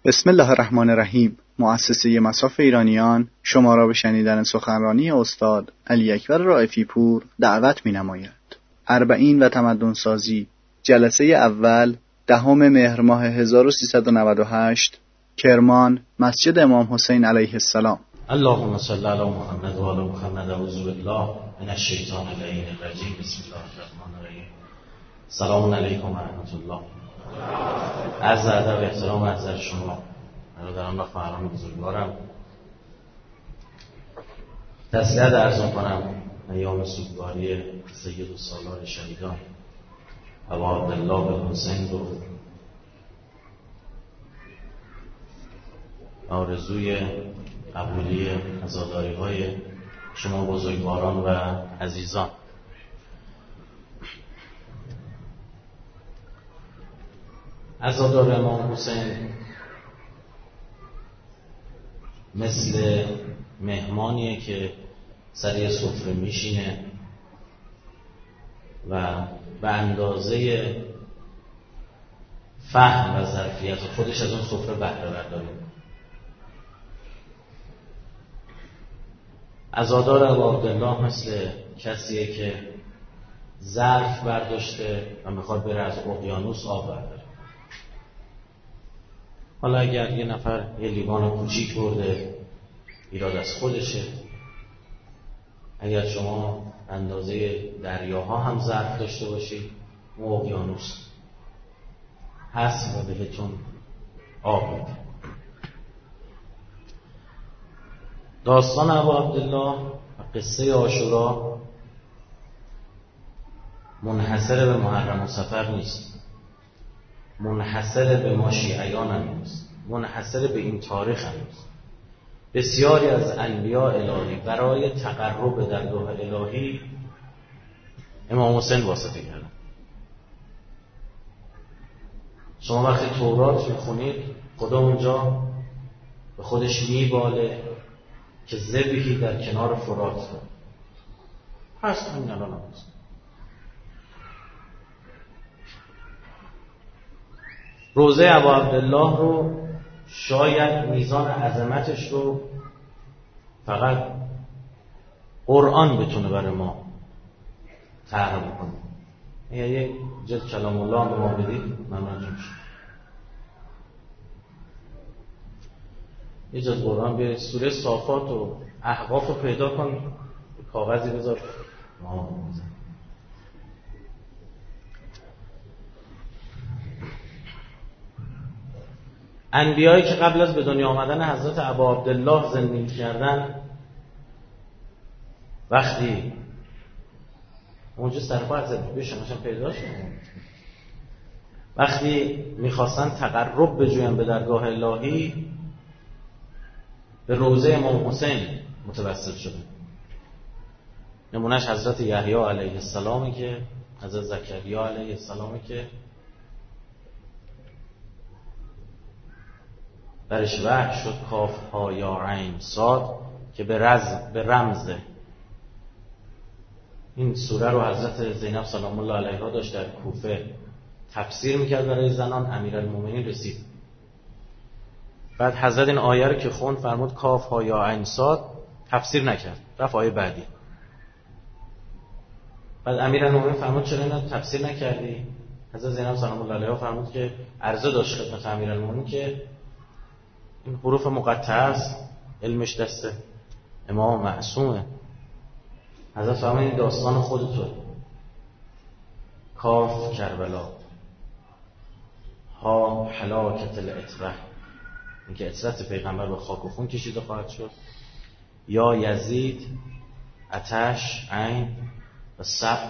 بسم الله الرحمن الرحیم. مؤسسه مصاف ایرانیان شما را به شنیدن سخنرانی استاد علی اکبر رائفی پور دعوت می‌نماید. اربعین و تمدن سازی، جلسه اول، 10 مهر ماه 1398، کرمان، مسجد امام حسین علیه السلام. اللهم صل علی محمد و علی محمد. اعوذ بالله من الشیطان اللعین الرجیم. بسم الله الرحمن الرحیم. سلام علیکم و رحمت الله. عرض ادب و احترام محضر شما برادران و خواهران بزرگوارم، تسلیت عرض می‌کنم ایام سوگواری سید السالار شهیدان ابا عبدالله بن حسین رو آرزوی قبولی عزاداری‌های شما بزرگواران و عزیزان. عزادار امام حسین مثل مهمانیه که سر سفره میشینه و به اندازه فهم و ظرفیت خودش از اون سفره بهره برداره. عزادار ابا عبدالله مثل کسیه که ظرف برداشته و میخواد بره از اقیانوس آب برداره. حالا اگر یه نفر یه لیوان کوچیک برده، ایراد از خودشه. اگر شما اندازه دریاها هم ظرف داشته باشید، اون اقیانوس هست و بهتون آب میده. داستان ابا عبدالله و قصه عاشورا منحصر به محرم و صفر نیست، منحصر به ما شیعیان هم نیست، منحصر به این تاریخ هم نیست. بسیاری از انبیاء الهی برای تقرب به درگاه الهی امام حسین واسطه کردن. شما وقتی تورات میخونید خدا اونجا به خودش میباله که ذبحی در کنار فرات هست. همین الان هست. روضه ابا عبدالله رو شاید میزان عظمتش رو فقط قرآن بتونه برای ما طرح بکنه. یک جلد کلام الله به ما بدید ممنون میشه. یه جلد قرآن بیارید، سوره صافات و احقاف رو پیدا کن، کاغذی بذار ما بزن. انبیایی که قبل از به دنیا آمدن حضرت ابا عبدالله زندگی کردن، وقتی اونجا سرپا حضرت بشنشن پیدا شد، وقتی میخواستن تقرب بجوین به درگاه الهی، به روضه امام حسین متوسل شدن. نمونهش حضرت یحیی علیه السلامی که حضرت زکریا علیه السلامی که برش وحی شد کاف ها یا عین صاد که به رمز این سوره رو حضرت زینب سلام الله علیها داشت در کوفه تفسیر میکرد برای زنان. امیرالمومنین رسید، بعد حضرت این آیه رو که خوند فرمود کاف ها یا عین صاد، تفسیر نکرد، رفت آیه بعدی. بعد امیرالمومنین فرمود چرا اینو تفسیر نکردی؟ حضرت زینب سلام الله علیها فرمود که عرضه داشت خدمت امیرالمومنین که این حروف مقطعه است، علمش دست امام معصومه. حضرت فرمود این داستان خودتون. کاف کربلا، ها هلاکت العترة، اینکه عترت پیغمبر به خاک و خون کشیده خواهد شد. یا یزید، آتش، عین و صبر.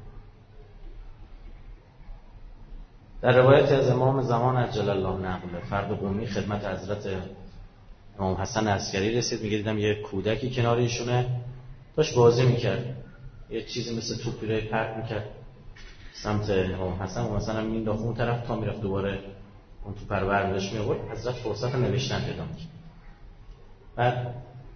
در روایت از امام زمان عجل الله نقله، فرد قومی خدمت حضرت امام حسن عسکری رسید، میگه دیدم یه کودکی کنار ایشونه داشت بازی میکرد، یه چیزی مثل توپی رو پرت میکرد سمت امام حسن و مثلا مینداخت اون طرف تا میرفت دوباره اون توپ رو برمی‌داشت میآورد. حضرت فرصت نوشتن پیدا می‌کرد. بعد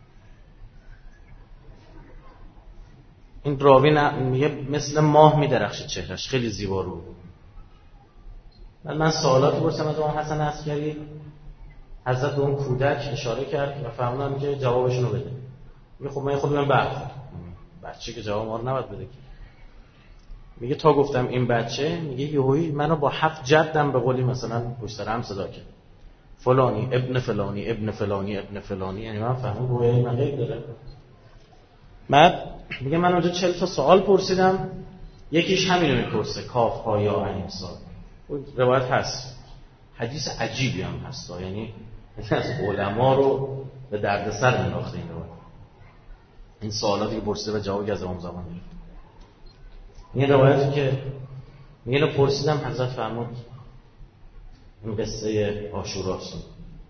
این راوی میگه مثل ماه میدرخشه چهرش، خیلی زیبا رو. من سوالات پرسیدم از امام حسن عسکری، حضرت به اون کودک اشاره کرد و فهمیدن که جوابشون رو بده. میگه خب من خودم بچه که جواب ما رو نباید بده. میگه تا گفتم این بچه، میگه یهویی منو با 7 جدم به قولی مثلا پشت سر هم صدا کرد، فلانی ابن فلانی ابن فلانی ابن فلانی. یعنی من فهمیدم گویا این غیب داره. بعد میگه من اونجا 40 تا سوال پرسیدم، یکیش همینو میپرسه، کاف ها یا عین صاد. اون روایت هست، حدیث عجیبی هم هست، یعنی از علما رو به دردسر انداخته این روایت. این سوالاتی که پرسیده و جوابی از امام زمان گرفت. این روایتی که میگه اینو پرسیدم، حضرت فرمود این قصه عاشوراست.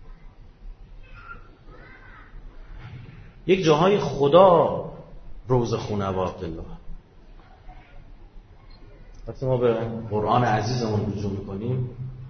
یک جاهای خدا روزه خونه ابا عبدالله. وقتی ما به قرآن عزیزمون رجوع میکنیم،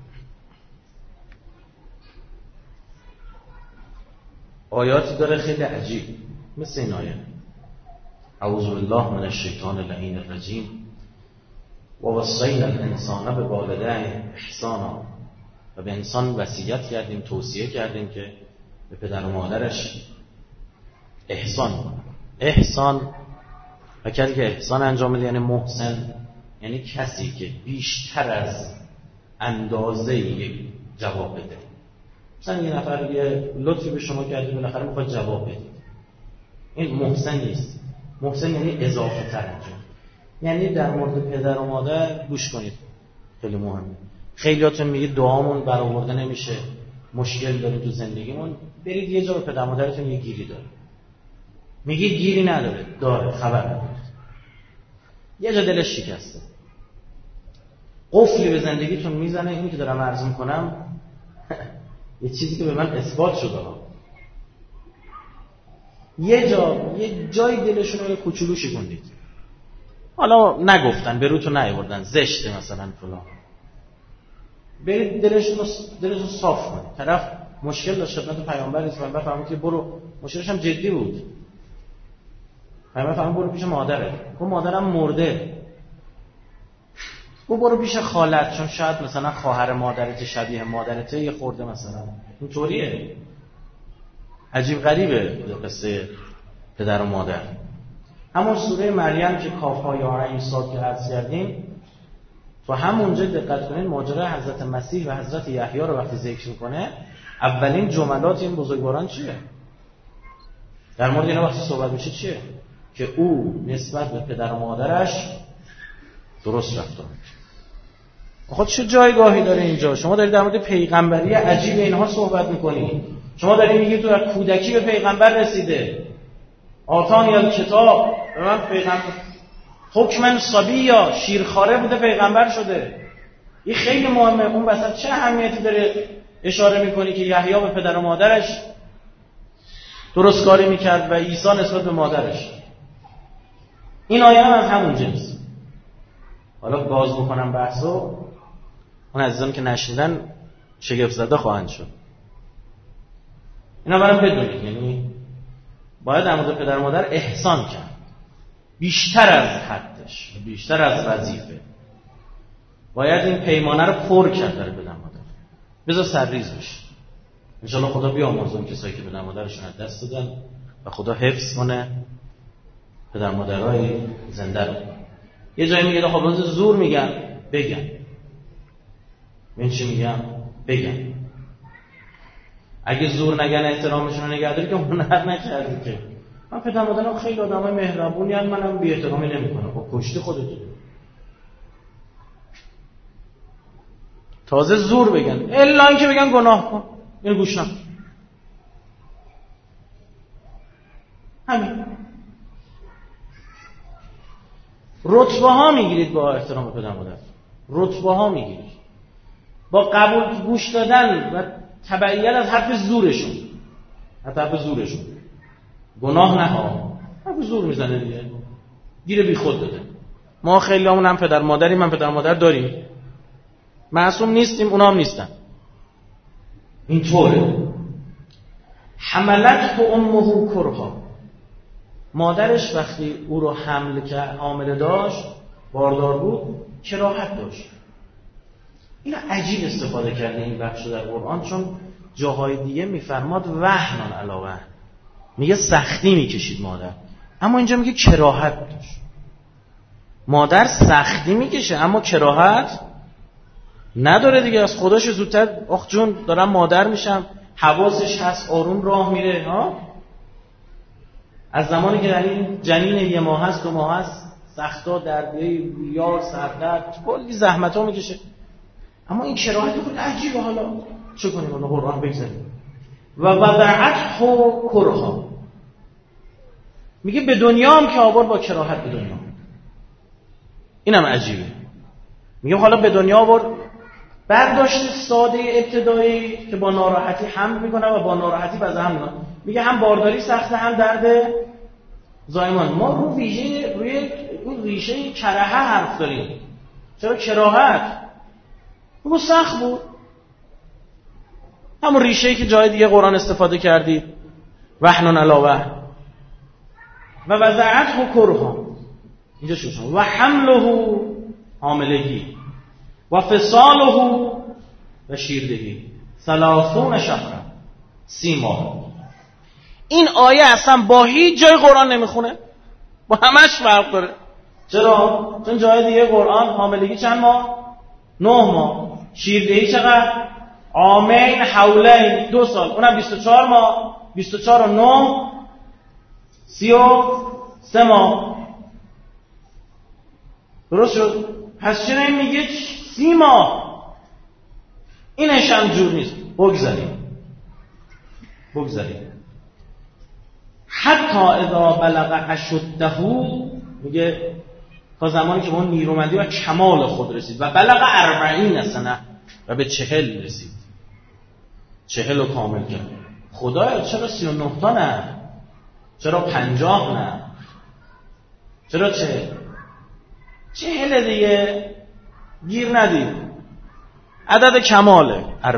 آیاتی داره خیلی عجیب، مثل این آیه اعوذ بالله من الشیطان اللعین الرجیم و وصینا الانسان بوالديه احسانا. و به انسان وصیت کردیم، توصیه کردیم که به پدر و مادرش احسان کنه. احسان و کسی که احسان انجام میده یعنی محسن، یعنی کسی که بیشتر از اندازه یک جواب بده. مثلا یه نفر یه لطفی به شما کرده، بالاخره میخواد جواب بدید، این محسن نیست. محسن یعنی اضافه تر انجام. یعنی در مورد پدر و مادر گوش کنید، خیلی مهمه. خیلیاتون میگید دعامون برآورده نمیشه، مشکل داریم تو زندگیمون. برید یه جا به پدر مادرتون یه گیری داره، میگید گیری نداره، داره، خبر نداره. یه جا دلش شکسته، قفلی به زندگیتون میزنه. اینی که دارم عرض میکنم یه چیزی که به من اثبات شده ها. یه جای دلشون رو کوچولو شکوندید، حالا نگفتن، به روتون نیاوردن، زشته مثلا فلان، برید دلشون صاف کنید. طرف مشکل داشت، خدمت پیامبر اسلام فرمود که برو، مشکلش هم جدی بود. پیامبر فرمود برو پیش مادرت. گفت مادرم مرده. گفت برو پیش خالت، چون شاید مثلا خواهر مادرت شبیه مادرته، یه خورده مثلا اینطوریه. عجیب غریبه قصه پدر و مادر. همون سوره مریم که کاف‌ها یا عین صاد که عرض کردیم، تو همونجا دقت کنین ماجرا حضرت مسیح و حضرت یحیی رو وقتی ذکر میکنه، اولین جملات این بزرگواران چیه؟ در مورد اینا وقتی صحبت میشه چیه؟ که او نسبت به پدر و مادرش درست رفتار میکنه. خود چه جایگاهی داره اینجا؟ شما دارید در مورد پیغمبری عجیب اینها صحبت میکنید. شما دارید میگید تو از کودکی به پیغمبر رسیده، آتانی الکتاب، به من پیغمبر حکمن صبیّا، شیرخواره بوده پیغمبر شده. این خیلی مهمه. اون وسط چه اهمیتی داره اشاره میکنی که یحیی به پدر و مادرش درست کاری میکرد و عیسی نسبت به مادرش. این آیه هم از همون جنس. حالا باز بکنم بحثو، اون عزیزان که نشنیدن شگفت زده خواهند شد. اینا برام بدونید، یعنی باید در مورد پدر و مادر احسان کرد، بیشتر از حدش، بیشتر از وظیفه. باید این پیمانه رو پر کرد در پدر مادر، بذار سرریز بشه. انشالله خدا بیامرزه اون کسایی که پدر مادرشون از دست دادن و خدا حفظ کنه پدر مادرای زنده رو. یه جایی میگه خب روز زور میگن، بگن. من چی میگم؟ بگن. اگه زور نگن احترامشون رو نگهداری که هنر نکردی که. من پدر مادرم خیلی آدمای مهربونی ان، منم بی احترامی نمیکنم. خب کشتی خودت. تازه زور بگن، الا اینکه بگن گناه کن، اینو گوش نکن. همین. رتبه ها میگیرید با احترام پدر مادر، رتبه ها میگیرید با قبول گوش دادن و تبعیت از حرف زورشون. حرف زورشون گناه نه ها، حرف زور میزنه دیگه، گیر بی خود داده. ما خیلی همون هم پدر مادریم، من پدر مادر داریم، معصوم نیستیم، اونا هم نیستن. اینطوره. حملت امه کرها، مادرش وقتی او رو حامله داشت، باردار بود، کراهت داشت. اینا عجیب استفاده کرده این بخش در قرآن، چون جاهای دیگه میفرماد وهن علی وهن، میگه سختی میکشید مادر، اما اینجا میگه کراهت داشت. مادر سختی میکشه اما کراهت نداره دیگه. از خودش زودتر آخ جون دارم مادر میشم، حواسش هست، آروم راه میره ها. از زمانی که جنین 1 ماه هست 2 ماه هست سختا دردی ریار سردرد کلی زحمت ها میکشه، اما این کراهت خود عجیبه. حالا چه کنیم؟ حالا قرآن بگذاریم. و وضعته کرها، میگه به دنیا هم که آورد با کراهت به دنیا. اینم عجیبه. میگه حالا به دنیا آورد، برداشت ساده ابتدایی که با ناراحتی حمل میکنه و با ناراحتی بزه هم میکنه. میگه هم بارداری سخته هم درد زایمان. ما روی اون ریشه کرهه حرف داریم. چرا کراهت؟ بگو سخت بود. همون ریشه‌ای که جای دیگه قرآن استفاده کردید، وهن علی وهن. و وضعته کرها، اینجا شو و حمله حاملگی و فصاله و شیردگی 30 شهرا 30 ماه. این آیه اصلا با هیچ جای قرآن نمیخونه، با همش فرق داره. چرا؟ چون جای دیگه قرآن حاملگی چند ماه؟ 9 ماه. شیردهی چقدر؟ عامین حولین 2 سال، اونم 24 ماه. 24 و 9 33 ماه. درست شد؟ پس چرا این میگه 30 ماه؟ اینش هم جور نیست. بگذاریم حتی اذا بلغ اشده، میگه تا زمانی که اون نیرومندی و کمال خود رسید. و بلغ 40 سنه، و به 40 رسید. 40 رو کامل کرد. خدایا چرا 39 تا نه؟ چرا 50 نه؟ چرا 40 دیگه گیر ندید. عدد کماله 40،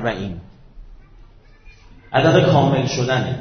عدد کامل شدنه.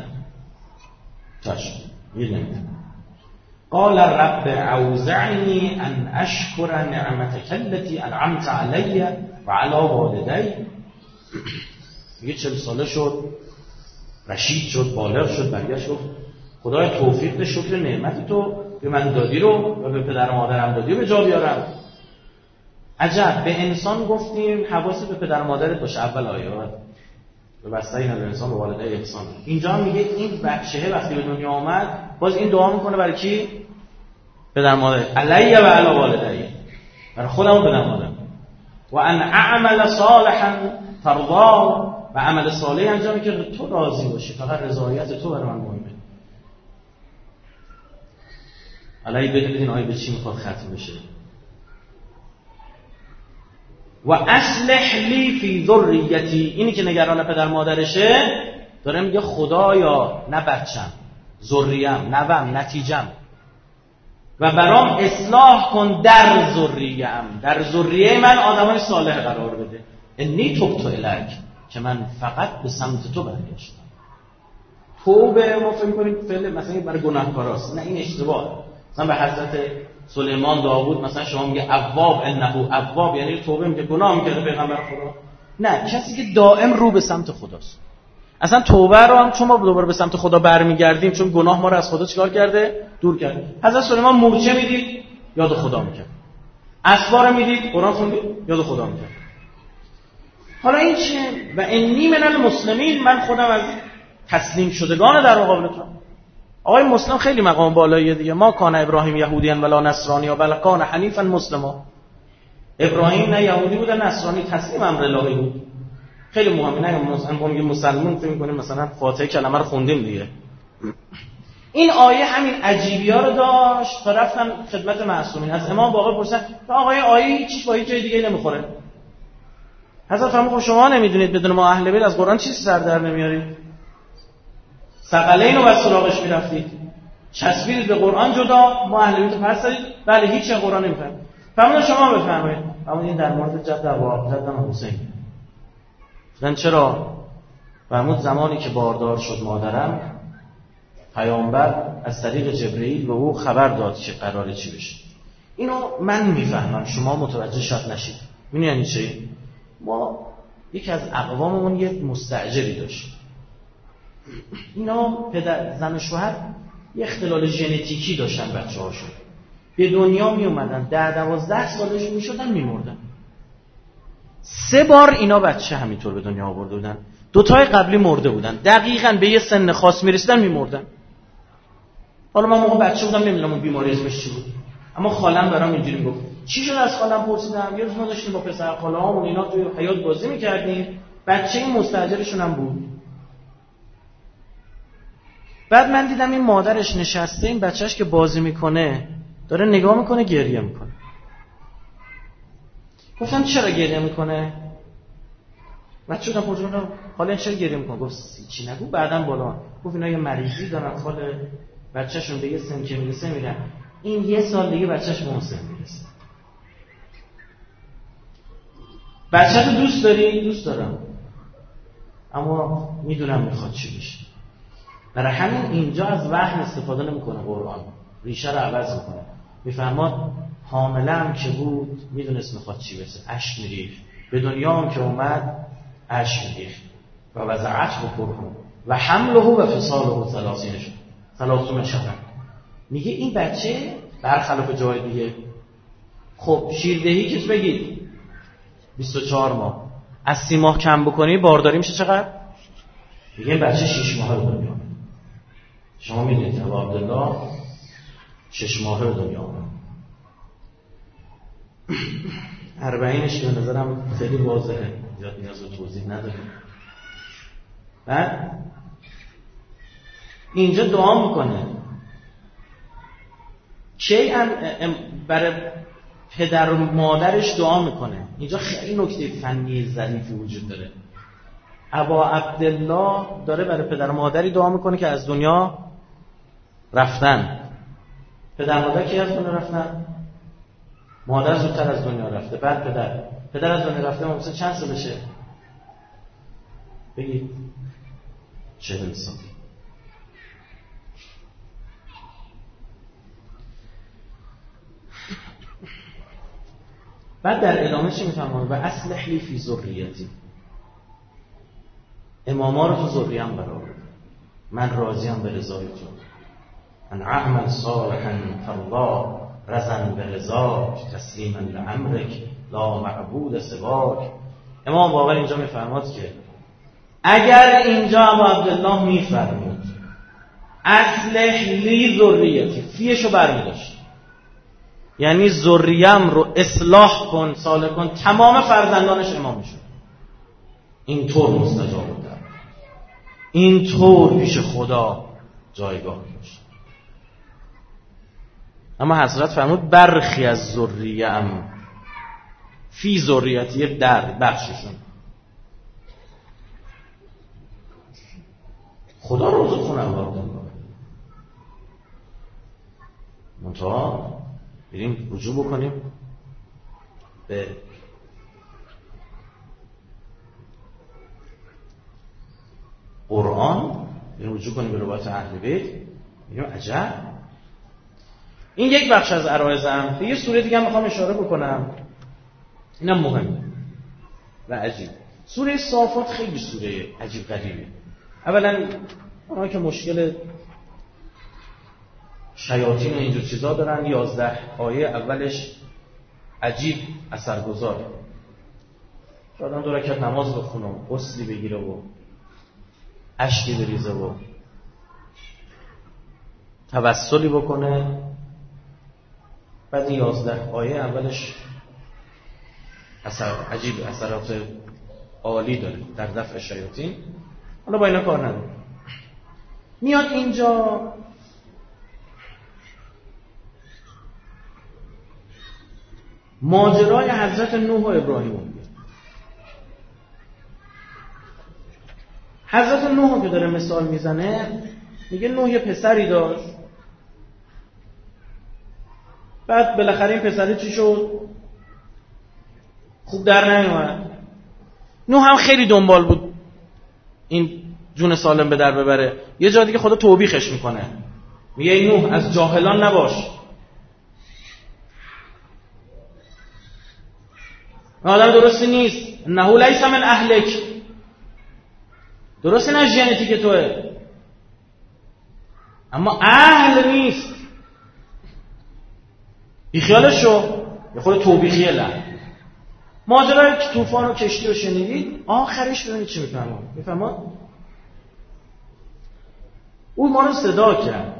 گیر نمید. قال رب اوزعنی ان اشکر نعمتک التي انعمت علی و علی والدی. میگه 40 ساله شد، رشید شد، بالغ شد، برگشت گفت خدای توفیق ده شکر نعمت تو به من دادی رو و به پدر و مادرم دادی رو به جا بیارم. عجب، به انسان گفتیم حواست به پدر و مادرت باشه. اول آیات به وصینا الانسان به والدی احسان. اینجا میگه این بچه وقتی به دنیا آمد باز این دعا میکنه برای کی؟ پدر مادر. علی و علی والدی، برای خودم و پدر مادرم. و ان اعمل صالحا ترضا، و عمل صالح انجام که تو راضی باشی، فقط رضایت تو برای من مهمه. علی بدین آیه به چی میخواد ختم بشه؟ و اصلح لی فی ذریتی. اینی که نگران پدر مادرشه داره میگه خدایا نه بچم، ذریم، نوم، نتیجم، و برام اصلاح کن در ذریم، در ذریه من آدمای صالح قرار بده. انی تبت الیک، که من فقط به سمت تو برگشتم. توبه ما فکر کنیم فعل مثلا برای گناهکاراست، نه این اشتباهه. مثلا به حضرت سلیمان داوود مثلا شما میگه اواب، انه اواب، یعنی توبه میگه گناه میکنه پیغمبر خدا. نه، کسی که دائم رو به سمت خداست. اصلا توبه رو هم چون ما دوباره به سمت خدا برمیگردیم، چون گناه ما رو از خدا چیکار کرده؟ دور کرده. حضرت سلیمان مورچه میدید یاد خدا میکرد، اسوار میدید قرآن خوندید یاد خدا میکرد. حالا این چه؟ و انی من المسلمین، من خودم از تسلیم شدگان در مقابل تو. آقای مسلم خیلی مقام بالاییه دیگه. ما کان ابراهیم یهودیان ولا نصرانی بل کان حنیفا مسلما. ابراهیم نه یهودی بود نه نصرانی، تسلیم امر الهی بود. خیلی مهمه. نه مثلا میگه مسلمان فکر می‌کنیم مثلا فاتحه کلمه رو خوندیم دیگه. این آیه همین عجیبی‌ها رو داشت تا رفتن خدمت معصومین. از امام باقر پرسیدن آقای آیه هیچ با هیچ جای دیگه نمیخوره. حضرت فرمود شما نمیدونید بدون ما اهل بیت از قرآن چیزی سر در نمیارید. ثقلین رو بس سراغش میرفتید، چسبیدید به قرآن جدا، ما اهل بیت رو پس دارید. بله هیچ قرآن نمیفهمید. فرمود شما بفرمایید. اما این در مورد جد ابو جدم حسین. گفتن چرا؟ فرمود زمانی که باردار شد مادرم، پیامبر از طریق جبرئیل به او خبر داد که قراره چی بشه. اینو من میفهمم، شما متوجه شد نشید. می‌دونی یعنی چی؟ ما یکی از اقواممون یه مستاجری داشت. اینا پدر زن و شوهر یه اختلال ژنتیکی داشتن، بچه‌هاشون به دنیا می اومدن 10-12 سالشون میشدن میمردن. 3 بار اینا بچه همینطور به دنیا آورده بودن. 2 تای قبلی مرده بودن، دقیقاً به یه سن خاص میرسیدن میمردن. حالا من موقع بچه بودم نمیدونم اون بیماری اسمش چی بود، اما خالم برام اینجوری گفت. چی شد از خالم پرسیدم. یه روز ما داشتیم با پسر خاله‌هامون اینا توی حیاط بازی می‌کردیم، بچه این مستاجرشون هم بود. بعد من دیدم این مادرش نشسته، این بچهش که بازی میکنه داره نگاه میکنه، گریه میکنه. گفتم چرا گریه میکنه؟ بچه شدم پرسیدم حالا چرا گریه میکنه؟ گفت چی نگو. بعدم بالا گفت اینا یه مریضی دارن، خاله بچه‌شون به یه سن که میرسه میرن، این 1 سال دیگه بچه‌ش به اون سن میرسه. بچه‌تو دوست داری؟ دوست دارم، اما میدونم میخواد چی بشه. برای همین اینجا از وهم استفاده نمیکنه، قرآن ریشه رو عوض میکنه. میفهماد حامله هم که بود میدونست میخواد چی بشه، اشک میریخت. به دنیا هم که اومد اشک میریخت. و وضعته کرهو و حمله و فصاله 30 شهر. میگه این بچه برخلاف جای دیگه، خب شیردهی که بگید 24 ماه، از 30 ماه کم بکنی بارداری میشه چقدر؟ میگه این بچه 6 ماه به دنیا آمد. شما میدونید ابا عبدالله 6 ماهه به دنیا آمد. 40ش که به نظرم خیلی واضحه، زیاد نیاز به توضیح نداره. بعد اینجا دعا میکنه چه برای پدر و مادرش دعا میکنه. اینجا خیلی نکته فنی ظریفی وجود داره. ابا عبدالله داره برای پدر و مادری دعا میکنه که از دنیا رفتن. پدر مادر کی از دنیا رفتن؟ مادر زودتر از دنیا رفته، بعد پدر از دنیا رفته. مثلا چند سالشه؟ بگید 40 سال. بعد در ادامه چی میفهمونه؟ و اصلح لی فی ذریتی، اماما رو تو ذریه‌ام قرار بده، من راضیم به رضای تو. ان اعمل صالحا فالله رضا برضاک تسلیما لامرک لا معبود سواک. امام باقر اینجا میفرماد که اگر اینجا ابو عبدالله میفرمود اصلح لی ذریتی، فیشو برمیداشت، یعنی ذریم رو اصلاح کن، صالح کن، تمام فرزندانش امام میشد. اینطور مستجاب بود، اینطور پیش خدا جایگاه داشت. اما حضرت فرمود برخی از ذریم، فی ذریتی در بخششون، خدا روزو خونم باردن. منتها بریم رجوع بکنیم به قرآن، بریم رجوع کنیم به روایت اهل بیت. میگم عجب، این یک بخش از عرایزم. به یه سوره دیگه هم میخوام اشاره بکنم، اینم مهمه و عجیب. سوره صافات خیلی سوره عجیب غریبه. اولا اونها که مشکل شیاطین و اینجور چیزا دارن، 11 آیه اولش عجیب اثرگذار. آدم 2 رکعت نماز بخونه و غسلی بگیره و اشکی بریزه و توسلی بکنه، بعد 11 آیه اولش عجیب اثرات عالی داره در دفع شیاطین. حالا با اینا کار نداره. میاد اینجا ماجرای حضرت نوح و ابراهیم میگه. حضرت نوح که داره مثال میزنه، میگه نوح یه پسری داشت، بعد بالاخره این پسره چی شد؟ خوب در نیومد. نوح هم خیلی دنبال بود این جون سالم به در ببره. یه جا دیگه خدا توبیخش میکنه، میگه ای نوح از جاهلان نباش. آدم درستی نیست، انه لیس من اهلک، درستی نه ژنتیک توه، اما اهل نیست. بیخیالش شو، یه خود توبیخیه لن. ماجرای طوفان و کشتی رو شنیدید، آخرش ببینید چی میفهمید. اون ما رو صدا کرد،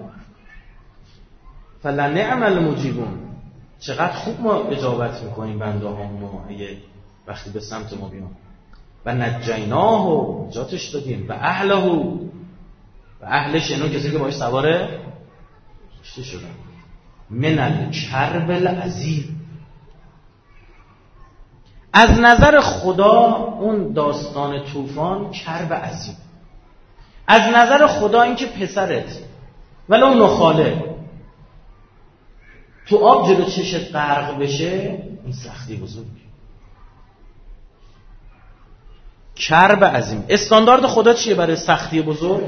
فلنعم المجیبون، چقدر خوب ما اجابت میکنیم بنده هامونو اگه وقتی به سمت ما بیان. و نجیناه و نجاتش دادیم و اهله و اهلش، اینو کسی که باش سواره کشتی شدن. من الکرب العظیم. از نظر خدا اون داستان طوفان کرب عظیم. از نظر خدا این که پسرت ولو نخاله تو آب جلو چشت غرق بشه، این سختی بزرگی. کرب عظیم. استاندارد خدا چیه برای سختی بزرگ؟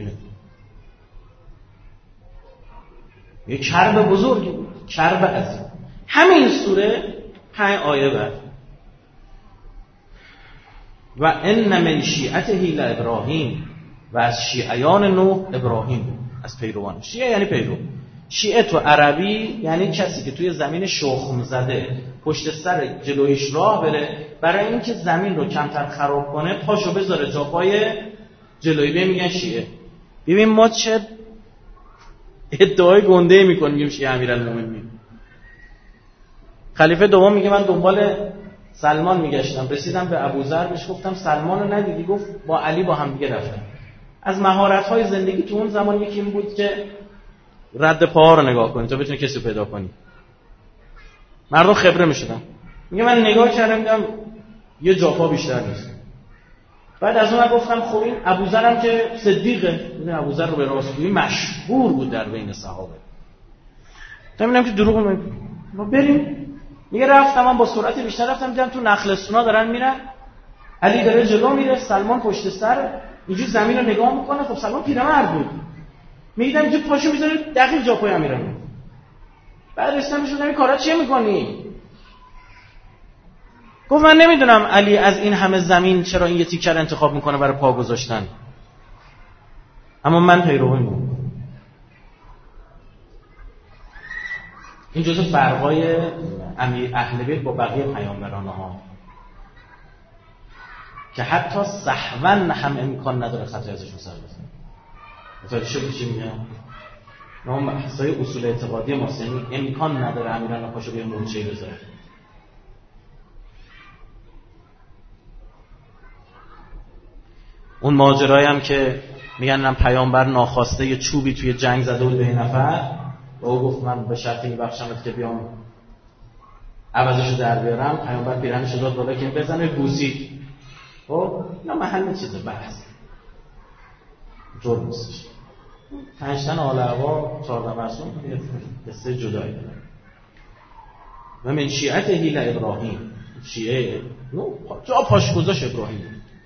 یه کرب بزرگی بود، کرب عظیم. همین سوره 5 آیه بعد و ان من شیعته لابراهیم، و از شیعیان نوح ابراهیم بود، از پیروان. شیعه یعنی پیرو. شیعه تو عربی یعنی کسی که توی زمین شخم زده پشت سر جلویش راه بره، برای اینکه زمین رو کمتر خراب کنه پاشو بذاره جا پای جلویی، به میگن شیعه. ببین ما چه ادعای گنده میکنیم، میگیم شیعه امیرالمومنین. خلیفه دوم میگه من دنبال سلمان میگشتم، رسیدم به ابوذر، بهش گفتم سلمان رو ندیدی؟ گفت با علی با هم دیگه رفتم. از مهارت‌های زندگی تو اون زمان یکی این بود که رد پاها رو نگاه کنی تا بتونی کسی رو پیدا کنی. مردم خبره میشدن. میگه من نگاه کردم دیدم یه جاپا بیشتر نیست. بعد از اون گفتم خب این ابوذر هم که صدیقه، این ابوذر رو به راستگویی مشهور بود در بین صحابه. میگم که دروغ میگه. ما بریم. میگه رفتم، من با سرعت بیشتر رفتم، دیدم تو نخلستونا دارن میرن، علی داره جلو میره، سلمان پشت سر اینجوری زمین رو نگاه میکنه. خب سلمان پیرمرد بود، میدیدم اینجا پاشو میذاره دقیق جا پای امیرالمومنین. بعد رسیدم بهش گفتم این کارا چیه میکنی؟ گفت من نمیدونم علی از این همه زمین چرا این یه تیکر انتخاب میکنه برای پا گذاشتن، اما من پیرویم. این جزء فرقای امیر اهل بیت با بقیه پیامبران ها که حتی سهوا هم امکان نداره خطای ازشون سر بزنه. متوجه شدی چی میگم؟ ما بحثای اصول اعتقادی ما یعنی امکان نداره امیران پاشو به مورچه‌ای بذاره. اون ماجرایی هم که میگن پیامبر ناخواسته یه چوبی توی جنگ زده بود به یه نفر و او گفت من به شرط میبخشمت که بیام عوضشو در بیارم. پیامبر پیرهنش داد بالا که بزنه بوسید. خب اینا محل چیزه بحث جور نیستش. 5 تن آل هوا 14 معصوم یه قصه جدایی داره. و من شیعته لابراهیم، شیعه جا پاش گذاشت ابراهیم.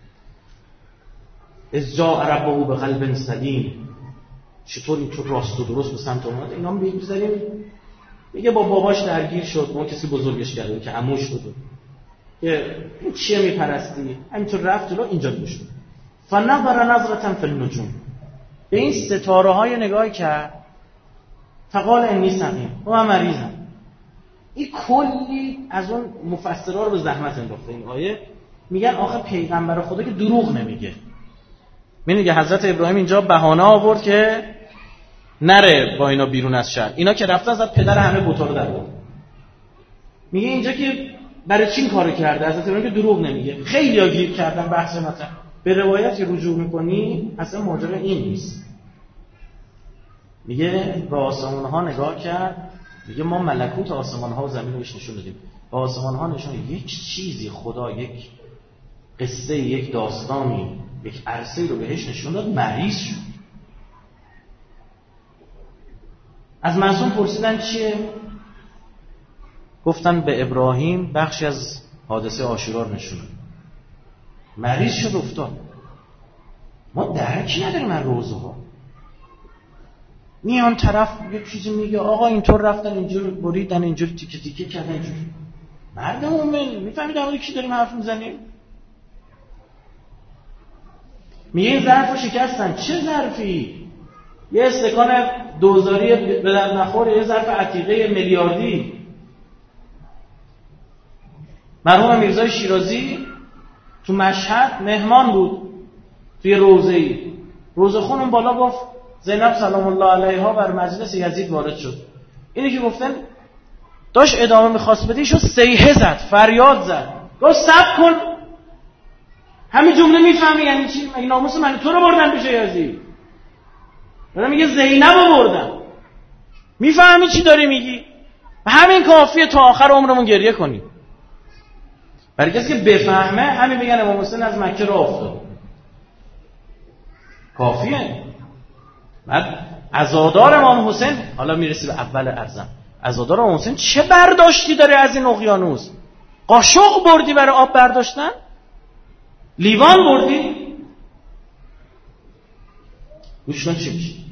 از جا ربه به قلب سلیم، چطور این تو راست و درست به سمت اومد. اینا هم بگذاریم میگه با باباش درگیر شد، ما کسی بزرگش کرده که عموش بود، که این چیه میپرستی، همینطور رفت جلو اینجا میشد. فنظر نظرة فی النجوم، به این ستاره های نگاه کرد، فقال انی سقیم، و من مریضم. این کلی از اون مفسرها رو به زحمت انداخته. این آیه میگن آخه پیغمبر خدا که دروغ نمیگه. میگه حضرت ابراهیم اینجا بهانه آورد که نره با اینا بیرون از شهر. اینا که رفتن از پدر همه بت‌ها رو در آورد. میگه اینجا که برای چی این کارو کرده؟ حضرت ابراهیم که دروغ نمیگه. خیلی‌ها گیر کردن بحث مثلا به روایت که رجوع میکنی اصلا ماجرا این نیست. میگه به آسمان ها نگاه کرد، میگه ما ملکوت آسمان ها و زمین رو بهش نشون دادیم. به آسمان ها نشون یک چیزی، خدا یک قصه، یک داستانی، یک عرصه‌ای رو بهش نشون داد، مریض شد. از معصوم پرسیدن چیه؟ گفتن به ابراهیم بخشی از حادثه عاشورا رو نشون داد. مریض شد افتاد. ما درکی نداریم از روزها. میان طرف یه چیزی میگه آقا اینطور رفتن، اینجور بریدن، اینجور تیکه تیکه کردن، اینجور. مرد مومن میفهمی در مورد کی داریم حرف میزنیم؟ میگه این ظرف رو شکستن. چه ظرفی؟ یه استکان دوزاری به در نخور، یه ظرف عتیقه میلیاردی. مرحوم میرزای شیرازی تو مشهد مهمان بود توی روضه‌ای. روضه خون اون بالا گفت زینب سلام الله علیها بر مجلس یزید وارد شد. اینی که گفتن داشت ادامه میخواست بده، شو صیحه زد، فریاد زد، گفت صبر کن، همین جمله میفهمی یعنی چی؟ مگه ناموس من تو رو بردن پیش یزید؟ دارم میگه زینب رو بردم. میفهمی چی داری میگی؟ همین کافیه تا آخر عمرمون گریه کنی. برای کسی که بفهمه همین بگن امام حسین از مکه راه افتاد، کافیه. بعد عزادار امام حسین، حالا میرسی به اول ارزم، عزادار امام حسین چه برداشتی داره از این اقیانوس؟ قاشق بردی برای آب برداشتن؟ لیوان بردی؟ گوش کن چی میشه.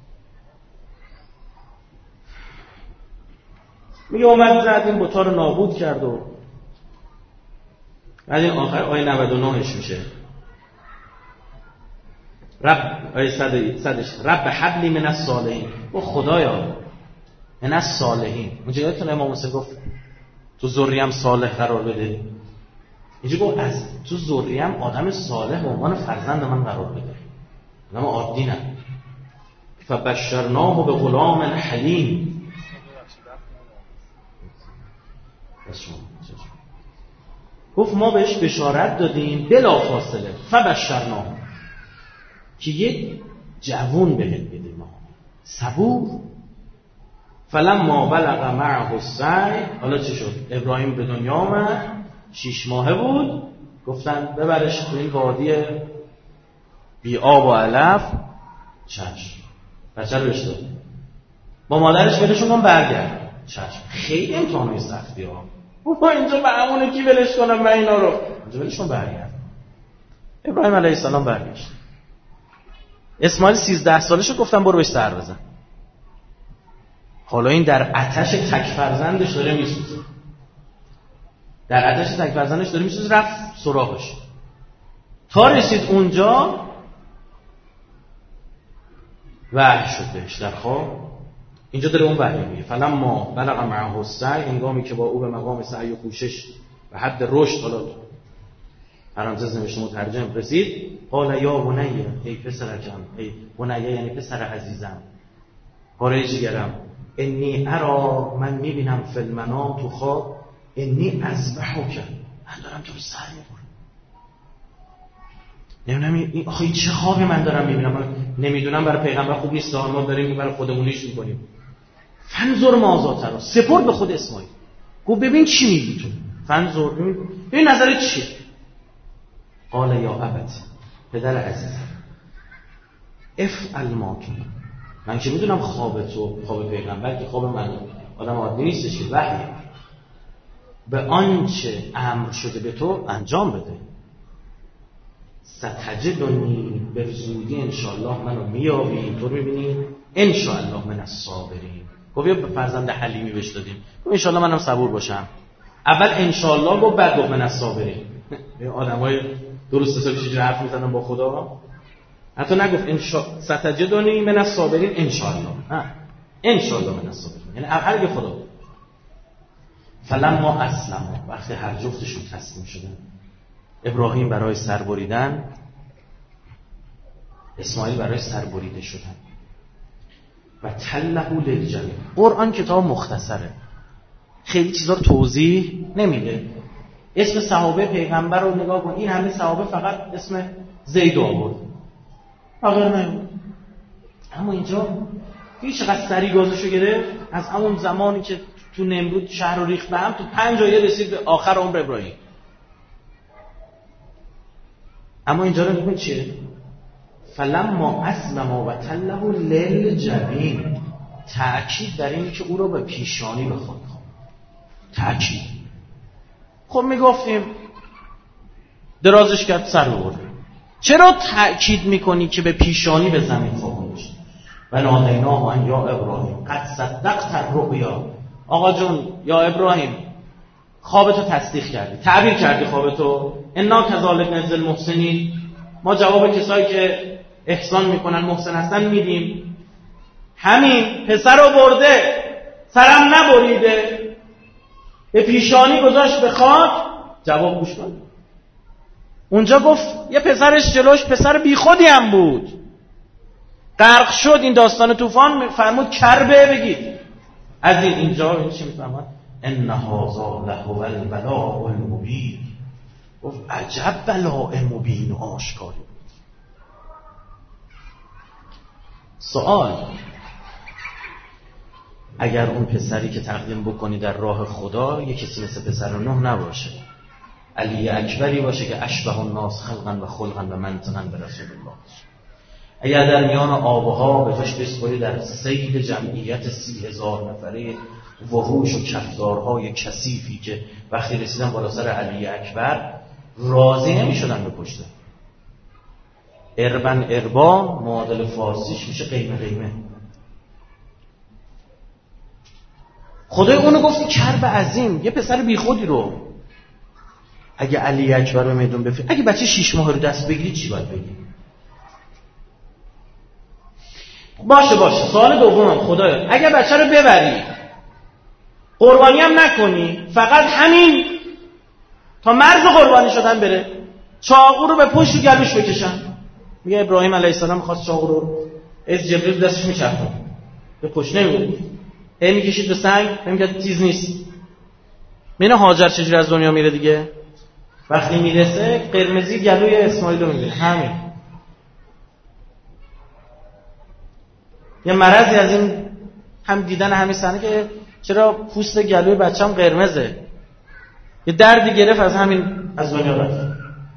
میگه اومد زد این بتا رو نابود کرد و بعد این آخر آیه 99ش میشه رب، آیه 100ش رب حبلی من الصالحین. او خدایا من الصالحین. اونجا یادتون امام حسین گفت تو ذریم صالح قرار بده. اینجا گفت از تو ذریم آدم صالح به عنوان فرزند من قرار بده. آدم عادی نه. فبشرناه به غلام حلیم. گفت ما بهش بشارت دادیم بلا فاصله، فبشرناه، که یک جوون بهت بدیم ما صبور. فلما بلغ معه السعی، حالا چی شد؟ ابراهیم به دنیا آمد، 6 ماهه بود، گفتن ببرش تو این وادی بی آب و علف. چشم. بچه رو بهش داد، با مادرش ولشون کن برگرد. چشم. خیلی امتحانای سختی ها. با اینجا به همونه کی ولش کنم من اینا رو؟ اینجا ولشون برگرد. ابراهیم علیه السلام برگشت. اسماعیل 13 سالشه گفتن برو بهش سر بزن. حالا این در آتش تک فرزندش داره میسوزه. در آتش تک فرزندش داره میسوزه، رفت سراغش. تا رسید اونجا وحی شد بهش در خواب. اینجا داره اون وحی میگه فلما بلغ معه السعی، هنگامی که با او به مقام سعی و کوشش و حد رشد، حالا پرانتز نوشته مترجم، رسید. قال یا بنیه، ای پسرکم، ای بنیه یعنی پسر عزیزم، پاره جگرم، انی ارا، من میبینم فی المنام تو خواب، انی اذبحک، من دارم تو رو سر میبرم. نمیدونم آخه این چه خوابی من دارم میبینم. من نمیدونم برای پیغمبر خوب نیست، ما داریم که برای خودمونیش میکنیم. فنظر ماذا ترا، سپرد به خود اسماعیل، گفت ببین چی میگی تو، فنظر ببین نظرت چیه. قال یا ابت، پدر عزیزم، افعل ما تؤمر، من که میدونم خواب تو خواب پیغمبر که خواب من آدم عادی نیستش که وحیه، به آنچه امر شده به تو انجام بده. ستجدنی، به زودی انشاءالله منو میابی، تو میبینی انشاءالله من الصابرین. گفت یه فرزند حلیمی بهش دادیم، گفت انشاءالله منم صبور باشم. اول انشاءالله گفت، بعد گفت من الصابرین. آدمای درست حسابی چجوری حرف میزنن با خدا. حتی نگفت ستجدنی من الصابرین انشاءالله، نه انشاءالله من الصابرین، یعنی هر یه خدا. فلما اسلموا، وقتی هر جفتشون تسلیم شدن، ابراهیم برای سربریدن، اسماعیل برای سربریده شدن، و تله للجبین. قرآن کتاب مختصره، خیلی چیزا رو توضیح نمیده. اسم صحابه پیغمبر رو نگاه کن، این همه صحابه فقط اسم زید آورد، آخر نمیده. اما اینجا هیچ چقدر سری گازشو گرفت، از همون زمانی که تو نمرود شهر رو ریخت به هم، تو 5 آیه رسید به آخر عمر ابراهیم. اما اینجا رو میگن چیه؟ فلما اسلم و تله للجبین، تأکید در اینه که او رو به پیشانی بخواد. تأکید. خب میگفتیم درازش کرد سر ببره، چرا تأکید میکنی که به پیشانی به زمین خواهد شد؟ و نادیناه ان یا ابراهیم قد صدقت الرؤیا. آقا جون یا ابراهیم، خوابتو تصدیق کردی، تعبیر کردی خوابتو. انا کذالک نجزی المحسنین، ما جواب کسایی که احسان میکنن محسن هستن میدیم. همین پسر رو برده، سرم نبریده، به پیشانی گذاشت به خاک. جواب گوش کن. اونجا گفت یه پسرش جلوش پسر بیخودی هم بود، غرق شد. این داستان طوفان فرمود کربه بگید. از اینجا چی میفهمن؟ ان هذا لهو البلاء المبین. گفت عجب بلاء مبین و آشکاری بود. سوال: اگر اون پسری که تقدیم بکنی در راه خدا یه کسی مثل پسر نوح نباشه، علی اکبری باشه که اشبه الناس خلقا و خلقا و منطقا به رسول الله، اگر در میان آبها به جاش بسپاری در سیل جمعیت 30,000 نفره وحوش و کفدارهای کثیفی که وقتی رسیدن بالا سر علی اکبر راضی نمی شدن بکشته. اربن اربا معادل فارسیش میشه قیمه قیمه. خدای اونو گفت کرب عظیم، یه پسر بیخودی رو اگه علی اکبر رو میدون بفرد، اگه بچه 6 ماه رو دست بگیری چی باید بگی؟ باشه سوال دومم، خدایا اگه بچه رو ببری قربانی هم نکنی، فقط همین تا مرز قربانی شدن بره، چاقو رو به پشت و گلوش بکشن. میگه ابراهیم علیه السلام می‌خواست چاقو رو، از جبریل دستش میچرخون به پشت نمی‌بود، میکشید به سنگ، میگه چیز نیست. میونه هاجر چجوری از دنیا میره دیگه، وقتی میرسه قرمزی گلوی اسماعیل رو میبینه. همین یه مرضی از این هم دیدن همین صحنه که چرا پوست گلوی بچه‌م قرمزه، یه دردی گرفت از همین از دنیا رفت.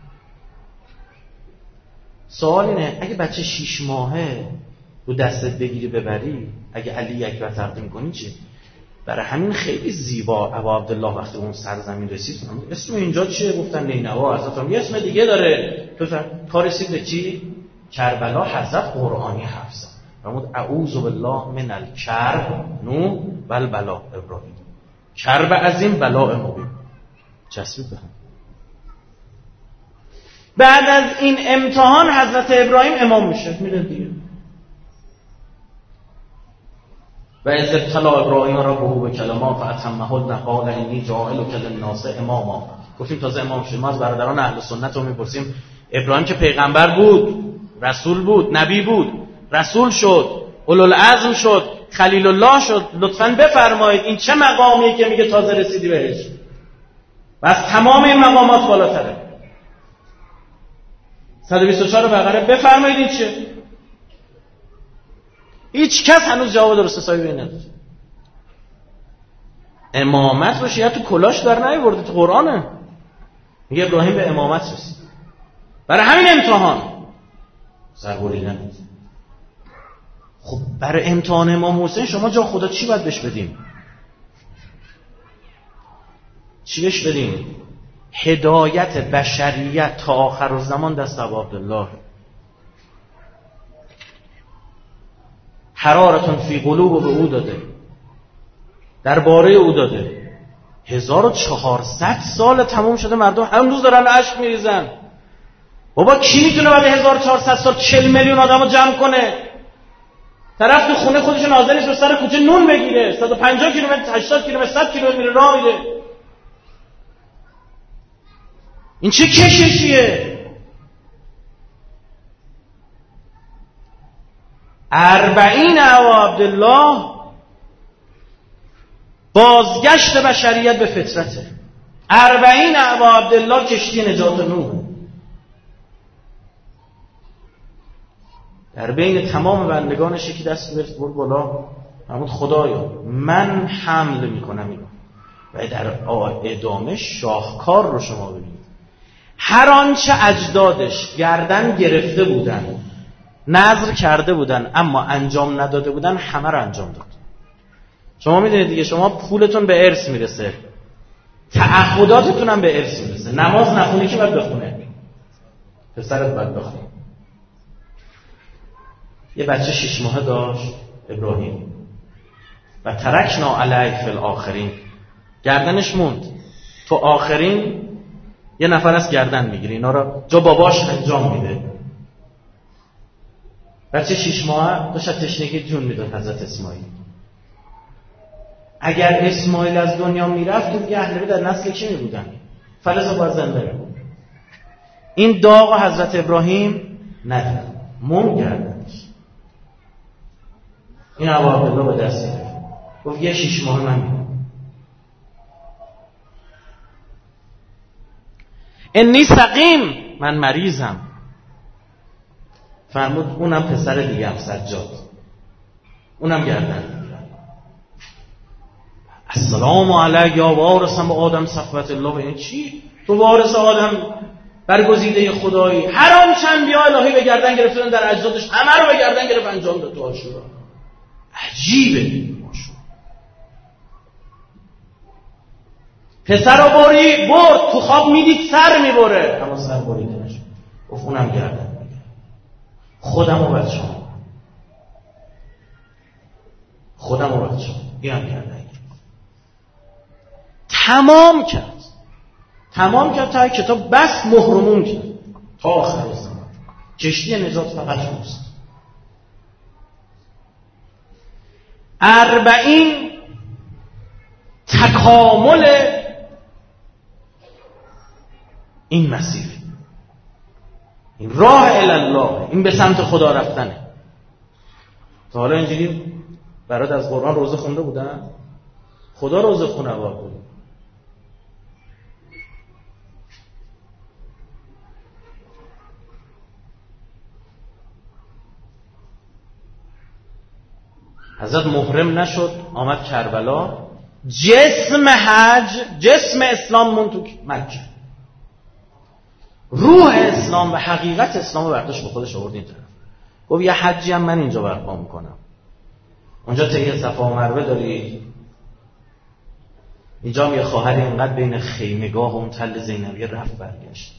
سوال اینه اگه بچه 6 ماهه رو دستت بگیری ببری، اگه علی اکبر تقدیم کنی چی؟ برای همین خیلی زیبا ابا عبدالله وقتی اون سرزمین رسید اسم اینجا چیه؟ گفتن نینوا. حضرت یه اسم دیگه داره. تا رسید به چی؟ کربلا. حضرت قرآنی حفظ فرمود اعوذ بالله من الکرب نو والبلا ابراهیم. کرب عظیم، بلاء مبین. چسبید به هم. بعد از این امتحان حضرت ابراهیم امام میشه، میره دیگه. و از ابتلا ابراهیم ربه به کلمات فاتمهن قال انی جاعلک للناس اماما. گفتیم تازه امام شد. ما از برادران اهل سنت رو میپرسیم ابراهیم که پیغمبر بود، رسول بود، نبی بود، رسول شد، اولوالعزم شد، خلیل الله شد، لطفاً بفرمایید این چه مقامیه که میگه تازه رسیدی بهش و از تمام این مقامات بالاتره؟ 124 بقره بفرمایید این چه؟ هیچ کس هنوز جواب درست حسابی به این نداره. امامت رو شیعه تو کلاش در نیاورده، تو قرآنه. میگه ابراهیم به امامت رسید. برای همین امتحان سربریدن. خب برای امتحان امام حسین شما جا خدا چی باید بهش بدیم؟ چی بهش بدیم؟ هدایت بشریت تا آخر الزمان دست ابا عبدالله. حرارتون فی قلوب به او داده، درباره او داده. 1400 سال تموم شده مردم هنوز دارن اشک میریزن. بابا کی میتونه بعد 1400 سال 40 میلیون آدمو جمع کنه؟ طرف تو خونه خودش ناظر نیست به سر کوچه نون بگیره، 150 کیلومتر 80 کیلومتر 100 کیلومتر میره راه میره. این چه کششیه؟ 40 ابا عبدالله بازگشت بشریت به فطرته. 40 ابا عبدالله کشتی نجات نوح. در بین تمام بندگانش یکی دست برد بالا، فرمود خدایا من حمل میکنم اینو. و در ادامه شاهکار رو شما ببینید. هر آنچه اجدادش گردن گرفته بودن، نذر کرده بودن اما انجام نداده بودن، همه رو انجام داد. شما میدونید دیگه، شما پولتون به ارث میرسه، تعهداتتون هم به ارث میرسه. نماز نخونی که باید بخونه؟ پسرت باید بخونه. یه بچه 6 ماهه داشت ابراهیم و ترکنا علیه فی الاخرین، گردنش موند. تو آخرین یه نفر از گردن میگیره، اینا رو جا باباش انجام میده. بچه 6 ماه داشت تشنگی جون میداد حضرت اسماعیل. اگر اسماعیل از دنیا میرفت که دیگه اهل بیت در نسل کی میبودن؟ فلسطین باید زنده میبود. این داغ حضرت ابراهیم ندید، موم گردنش. این ابا عبدالله به دست گرفت، گفت یه 6 ماه من میدم. انی سقیم، من مریضم. فرمود اونم پسر دیگه هم سجاد، اونم گردن میگیرن. السلام علیک یا وارثم آدم صفوت الله. این چی؟ تو وارث آدم برگزیده خدایی، هر آنچه انبیا الهی به گردن گرفتن در اجدادش همه رو به گردن گرفت انجام داد تو عاشورا. عجیبه. پسر رو برد تو خواب میدید سر میبره، اما سر بریده نشد. گفت اونم گردن میگیره. خودم و بچه اینم گردن گیره. تمام کرد تا کتاب بس مهرمون کرد تا آخر زمان. کشتی نجات فقط اوست. 40 تکامل این مسیر، این راه الله، این به سمت خدا رفتنه. تا حالا اینجوری برات از قرآن روزه خونده بودن؟ خدا روزه خونوار بود. حضرت محرم نشد، آمد کربلا، جسم حج، جسم اسلام مون تو مکه، روح اسلام و حقیقت اسلام رو برداشت به خودش آورد این طرف. گفت یه حجی هم من اینجا برپا میکنم. اونجا طی صفا و مروه داری، اینجا هم یه خواهر اینقدر بین خیمگاه و اون تل زینبیه رفت برگشت.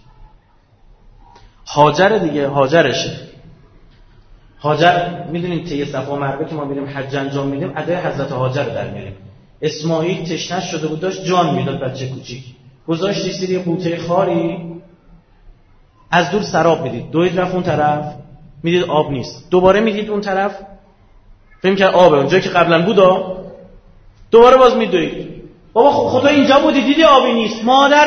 هاجر دیگه، هاجرشه. هاجر میدونید طی صفا و مروه که ما میریم حج انجام میدیم، ادای حضرت هاجر در میاریم. اسماعیل تشنه شده بود، داشت جان میداد، بچه کوچیک گذاشت یه سری بوته خاری، از دور سراب میدید، دوید رفت اون طرف، میدید آب نیست، دوباره میدید اون طرف، فهم کرد آبه، اونجایی که قبلا بود دوباره باز میدوید. بابا خدا اینجا بودی دیدی آبی نیست.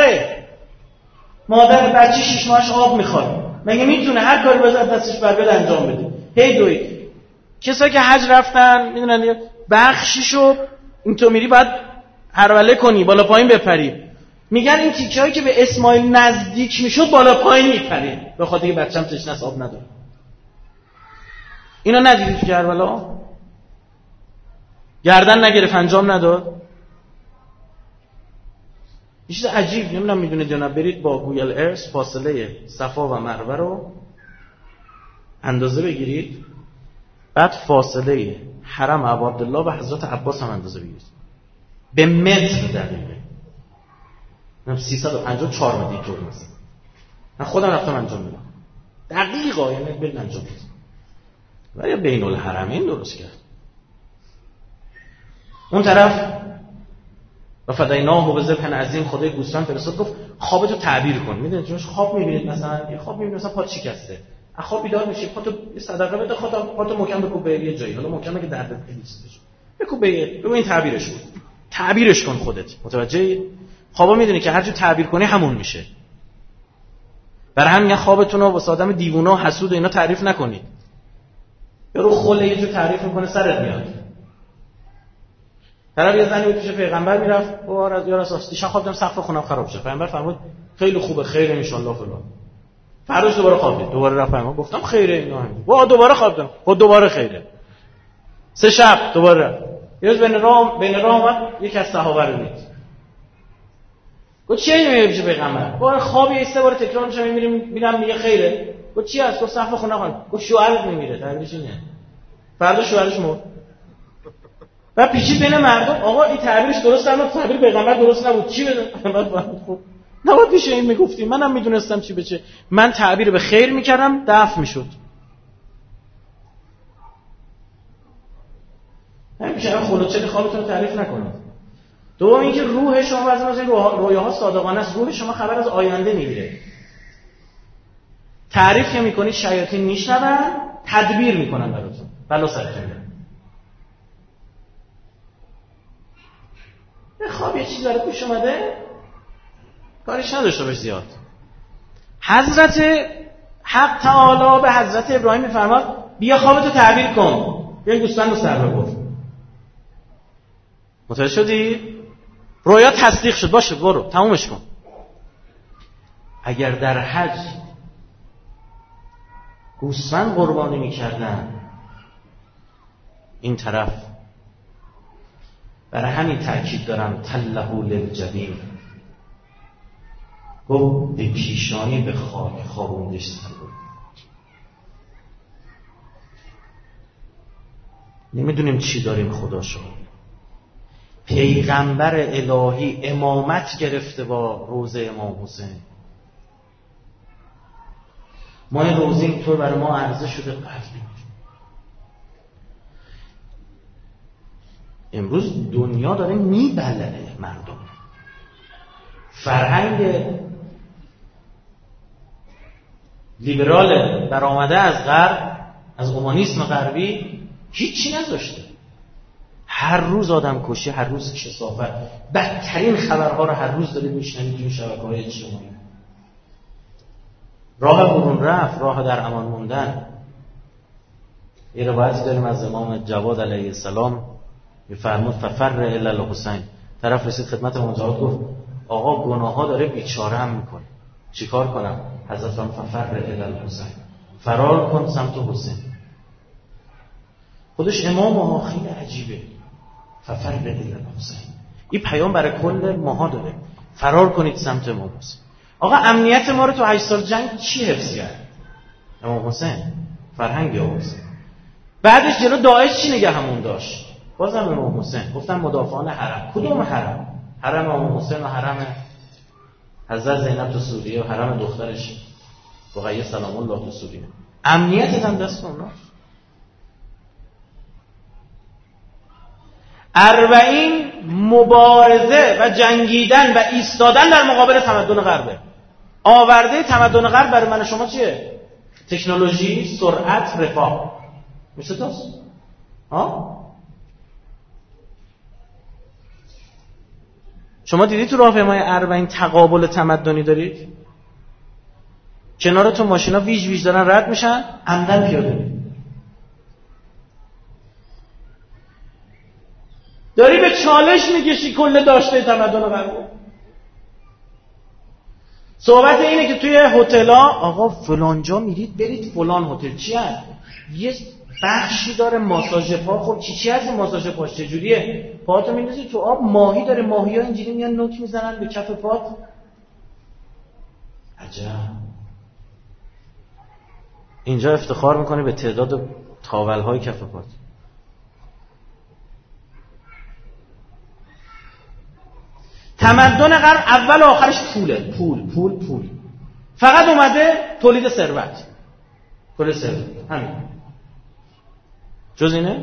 مادر بچه 6 ماهش آب میخواد، مگه میتونه هر کاری بذار دستش بر بیاد انجام بده؟ هی دوید. کسایی که حج رفتن میدونن دیگه، بخشیشو این تو میری باید هروله کنی، بالا پایین بپری. میگن این تیکه‌هایی که به اسماعیل نزدیک میشد بالا پایین میپرید، به خاطر اینکه بچه‌م تشنه است، آب نداره. اینا ندیدید تو کربلا؟ گردن نگرفت، انجام نداد. یه چیز عجیب، نمیدونم میدونید یا نه، برید با گوگل ارث فاصله صفا و مروه رو اندازه بگیرید، بعد فاصله حرم ابا عبدالله و حضرت عباس هم اندازه بگیرید، به متر دقیقه. 354 متر طول مثلا. من خودم رفتم انجام میدم دقیقا، یعنی برید انجام میدم. و یا بین الحرمین درست کرد. اون طرف و فدیناه و ذبح عظیم، خدای گوسفند فرستاد، گفت خوابتو تعبیر کن. میدونید چون خواب میبینید، مثلا یه خواب میبینید مثلا پات شکسته، از خواب بیدار میشی، پاتو صدقه بده، پاتو محکم بکوب به یه جایی، حالا محکمه که درد نیست، بکوب به این تعبیرش بود. تعبیرش کن خودت. متوجهی؟ خوابا میدونی که هر جو تعبیر کنی همون میشه. برای همین خوابتون رو واسه آدم دیوونه و حسود و اینا تعریف نکنید. یارو خله یه جو تعریف میکنه سرت میاد. طرف یه زنی بود پیش پیغمبر میرفت، یا رسول الله دیشب خواب دیدم سقف خونم خراب شد. پیغمبر فرمود خیلی خوبه، خیره ان شاء الله فلان. فرداش دوباره خواب دید، دوباره رفت پیغمبر، گفتم خیره اینا هم. وا دوباره خواب دیدم، خود دوباره خیره. 3 شب دوباره. یه روز بین راه اومد، یکی از صحابه رو دید. گفت چی میگه پیش پیغمبر؟ بار خوابی 3 بار تکرار میشه، میرم میگه خیره. گفت چی هست؟ گفت سقف خونه خون. گفت شوهرت میمیره. تعبیرش اینه. فردا شوهرش مرد. و پیچید بین مردم، آقا این تعبیرش درست نبود، تعبیر پیغمبر درست نبود، چی بده؟ پیغمبر فرمود خب نباید پیش این میگفتی، منم میدونستم چی بچه، من تعبیر به خیر میکردم دفع میشد. نمیشه خلوچه خوابتون رو تعریف نکنید. دوم اینکه روح شما بعضی از این رویاها صادقانه است، روح شما خبر از آینده میگیره. تعریف که میکنید شیاطین میشنون، تدبیر میکنن براتون، بلا سرتون میارن. به خواب یه چیز داره پیش اومده، کارش نداشته باش زیاد. حضرت حق تعالی به حضرت ابراهیم میفرماد بیا خوابتو تعبیر کن، بیا گوسفند رو سر ببر. متوجه شدی؟ رویا تصدیق شد، باشه برو تمومش کن. اگر در حج گوسفند قربانی میکردن این طرف، برای همین تأکید دارم تله للجبین، گفت به پیشانی به خاک خوابوندش سر بود. نمیدونیم چی داریم خدا شد. پیغمبر الهی امامت گرفته با روزه امام حسین. ما این روزه اینطور برای ما عرضه شده قلبی. امروز دنیا داره میبلعه مردم. فرهنگ لیبرال برآمده از غرب، از اومانیسم غربی هیچی نذاشته. هر روز آدم کشی، هر روز کثافت، بدترین خبرها رو هر روز دارید میشنوید توی شبکه‌های اجتماعی. راه برون رفت، راه در امان موندن. یه روایتی داریم از امام جواد علیه السلام میفرمود ففر الی الحسین. طرف رسید خدمت امام جواد گفت آقا گناه‌ها داره بیچاره‌ام میکنه، چیکار کنم؟ حضرت فرمود ففر الی الحسین، فرار کن سمت حسین. خودش امام ها خیلی عجیبه. ففر الی الحسین، این پیام برای کل ماها داره، فرار کنید سمت امام حسین. آقا امنیت ما رو تو 8 سال جنگ چی حفظ کرد؟ امام حسین، فرهنگ امام حسین. بعدش جلو داعش چی نگهمون داشت؟ بازم امام حسین. گفتن مدافعان حرم. کدوم حرم؟ حرم امام حسین و حرم حضرت زینب تو سوریه و حرم دخترش رقیه سلام الله تو سوریه. امنیتت هم دست اوناست. 40 مبارزه و جنگیدن و ایستادن در مقابل تمدن غربه. آورده تمدن غرب برای من شما چیه؟ تکنولوژی، سرعت، رفاه. میشه توست؟ شما دیدی تو راهپیمای 40 تقابل تمدنی دارید؟ کنارتون ماشینا ویژ ویژ دارن رد میشن، عمدن پیاده داری به چالش میکشی کل داشته تمدن غرب. صحبت اینه که توی هتل‌ها آقا فلان جا میرید برید فلان هتل چی هست؟ یه بخشی داره ماساژ پا. خب چی هست ماساژ پاش؟ چجوریه؟ پاهاتو میندازی تو آب، ماهی داره، ماهی‌ها اینجوری میان نوک میزنن به کف پات. عجب. اینجا افتخار میکنه به تعداد تاول‌های کف پات. تمدن غرب اول و آخرش پوله. پول. فقط اومده تولید ثروت. تولید ثروت. همین. جز اینه؟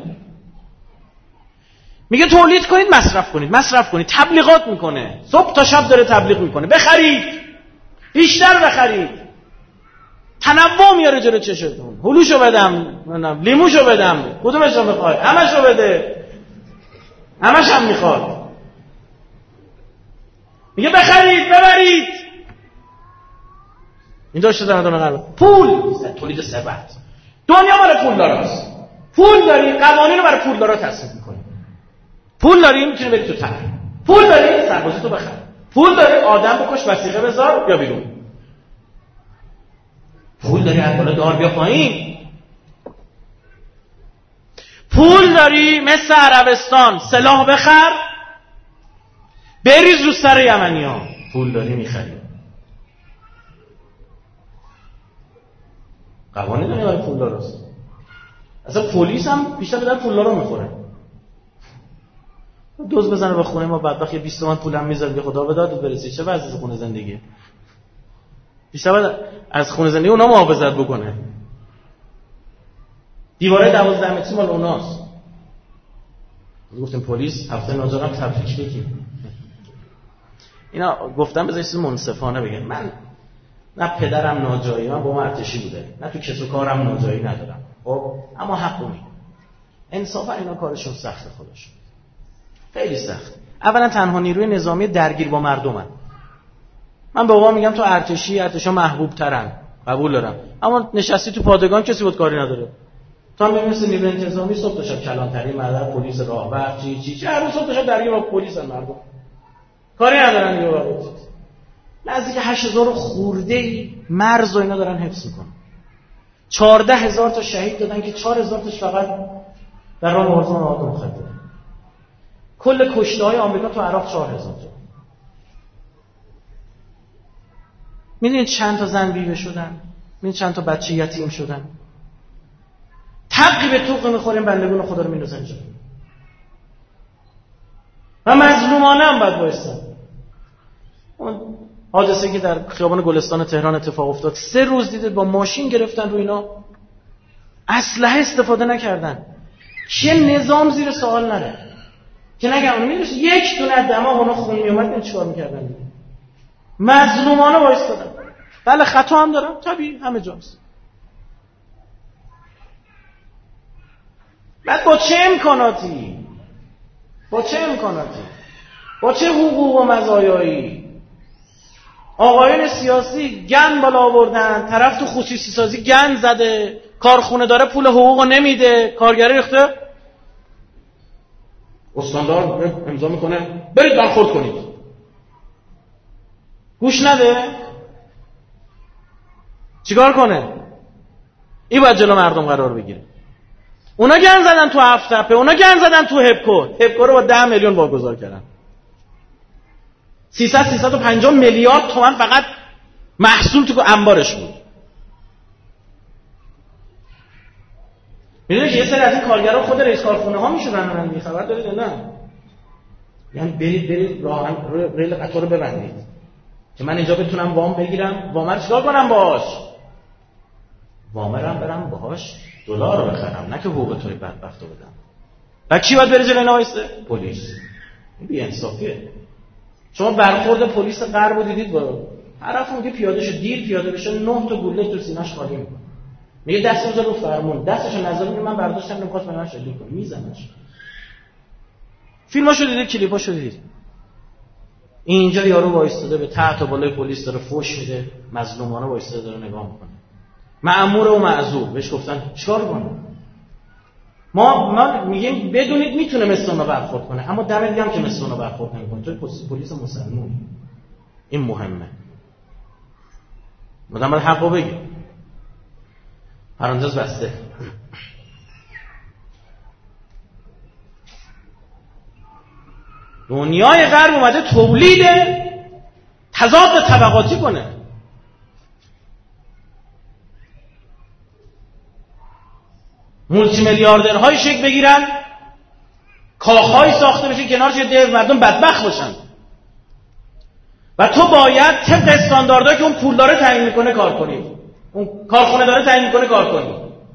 میگه تولید کنید، مصرف کنید. تبلیغات میکنه. صبح تا شب داره تبلیغ میکنه. بخرید. بیشتر بخرید. تنوع میاره جلو چشتون. هلوشو بدم، لیموشو بدم. کدومشو میخوای؟ همشو بده. همش هم میخواد. میگه بخرید، ببرید. این داشته تمدن غرب. پول، تولید ثروت. دنیا مال پولداراست. پول داری، قوانین رو برای پولدارا تصویب می‌کنی. پول داری، میتونی بری تو طرح. پول داری، سربازی تو بخر. پول داری، آدم بکش، وثیقه بذار، بیا بیرون. پول داری، از بالا دار بیا پایین. پول داری، مثل عربستان سلاح بخر، بریز رو سر یمنی‌ها. پول داری میخری. قوانین داری برای پولداراست. اصلا پلیس هم بیشتر به در پولدارا میخوره. دوز بزنه به خونه ما بدبخت 20 تومن پولم میذاره به خدا بداد برسی. چه وضعیت خونه زندگی؟ بیشتر باید از خونه زندگی اونا محافظت بکنه. دیواره 12 متری مال اوناست. گفتیم پلیس هفته ناظرم تبریک بگیم. اینا گفتم بذار چیز منصفانه بگم. من نه پدرم ناجایی، من با ارتشی بوده، نه تو کسب و کارم ناجایی ندارم، خب اما حقو میگم. انصافا اینا کارشون سخته، خودشون خیلی سخت. اولا تنها نیروی نظامی درگیر با مردمن. من به بابا میگم تو ارتشا محبوب ترن، قبول دارم، اما نشستی تو پادگان کسی بود کاری نداره. تو هم مثل نیروی انتظامی صبح تا شب کلانتری، مدد، پلیس راهبر، چی هر روز صبح تا شب درگیر با پلیس مردم، کاری ندارن دیگه. واقعا نزدیک 8000 خورده مرز و اینا دارن حفظ میکنن. 14000 تا شهید دادن که 4000 تاش فقط در راه مبارزه با مواد مخدر. کل کشته‌های آمریکا تو عراق 4000 تا. میدونید چند تا زن بیوه شدن؟ میدونید چند تا بچه یتیم شدن؟ تقی به توق میخوریم، بندگون خدا رو میندازن جا. و مظلومانه هم باید بایستن. اون حادثه که در خیابان گلستان تهران اتفاق افتاد، 3 روز دیدید با ماشین گرفتن رو اینا، اسلحه استفاده نکردن. چه نظام زیر سوال نره که نگم میدونید یک دونه دماغ اونا خون میومد، این چیکار میکردن؟ مظلومانه وایستادن. بله خطا هم دارن، طبیعی همه جاست. بعد با چه امکاناتی، با چه حقوق و مزایایی آقایان سیاسی گن بالا آوردن، طرف تو خصوصی سازی گن زده، کارخونه داره پول حقوقو نمیده، کارگری ریخته، استاندار امضا میکنه برید برخورد کنید، گوش نده. چیکار کنه؟ این باید جلو مردم قرار بگیره. اونا گن زدن تو هفت‌تپه، اونا گن زدن تو هپکو رو با 10 میلیون واگذار کردن. 350 میلیارد تومان فقط محصول تو انبارش بود. میدونی که یه سری از این کارگرها خود رئیس کارخونه ها میشدن، من خبر دارید نه؟ یعنی برید راه ریل قطار رو ببندید که من اینجا بتونم وام بگیرم. وام رو چیکار کنم باهاش؟ وام رو برم باهاش دلار رو بخرم، نه که حقوق توی بدبخت رو بدم. و کی باید بره جلوی اینا وایسته؟ پلیس. این بی‌انصافیه. شما برخورد پلیس غرب رو دیدید؟ با طرف میگه پیاده شو، دیر پیاده بشه 9 تا گوله تو سینه‌اش خالی میکنه. میگه دستش رو فرمون، دستشو نذاره، میگه من برداشتم نمیخواست من شلیک کنم، میزنش. فیلماشو دیدید، کلیپاشو دیدید. اینجا یارو وایستاده به تحت و بالای پلیس داره فوش میده، مظلومانه وایستاده داره نگاه میکنه. مأمور و معذور بهش گفتن چیکار کنه؟ ما میگیم بدونید میتونه مثل اونا برخورد کنه، اما دم دیگه هم که مثل اونا برخورد نمیکنه. توی پلیس مسلمون این مهمه. مدام باید حقو بگی. پرانتز بسته. دنیای غرب اومده تولید تضاد طبقاتی کنه. مولتی میلیاردرهای شکل بگیرن، کاخهای ساخته بشه کنارش ده مردم بدبخت باشن و تو باید طبق استانداردهایی که اون پول داره تعیین میکنه کار کنی، اون کارخونه داره تعیین میکنه کار کنی.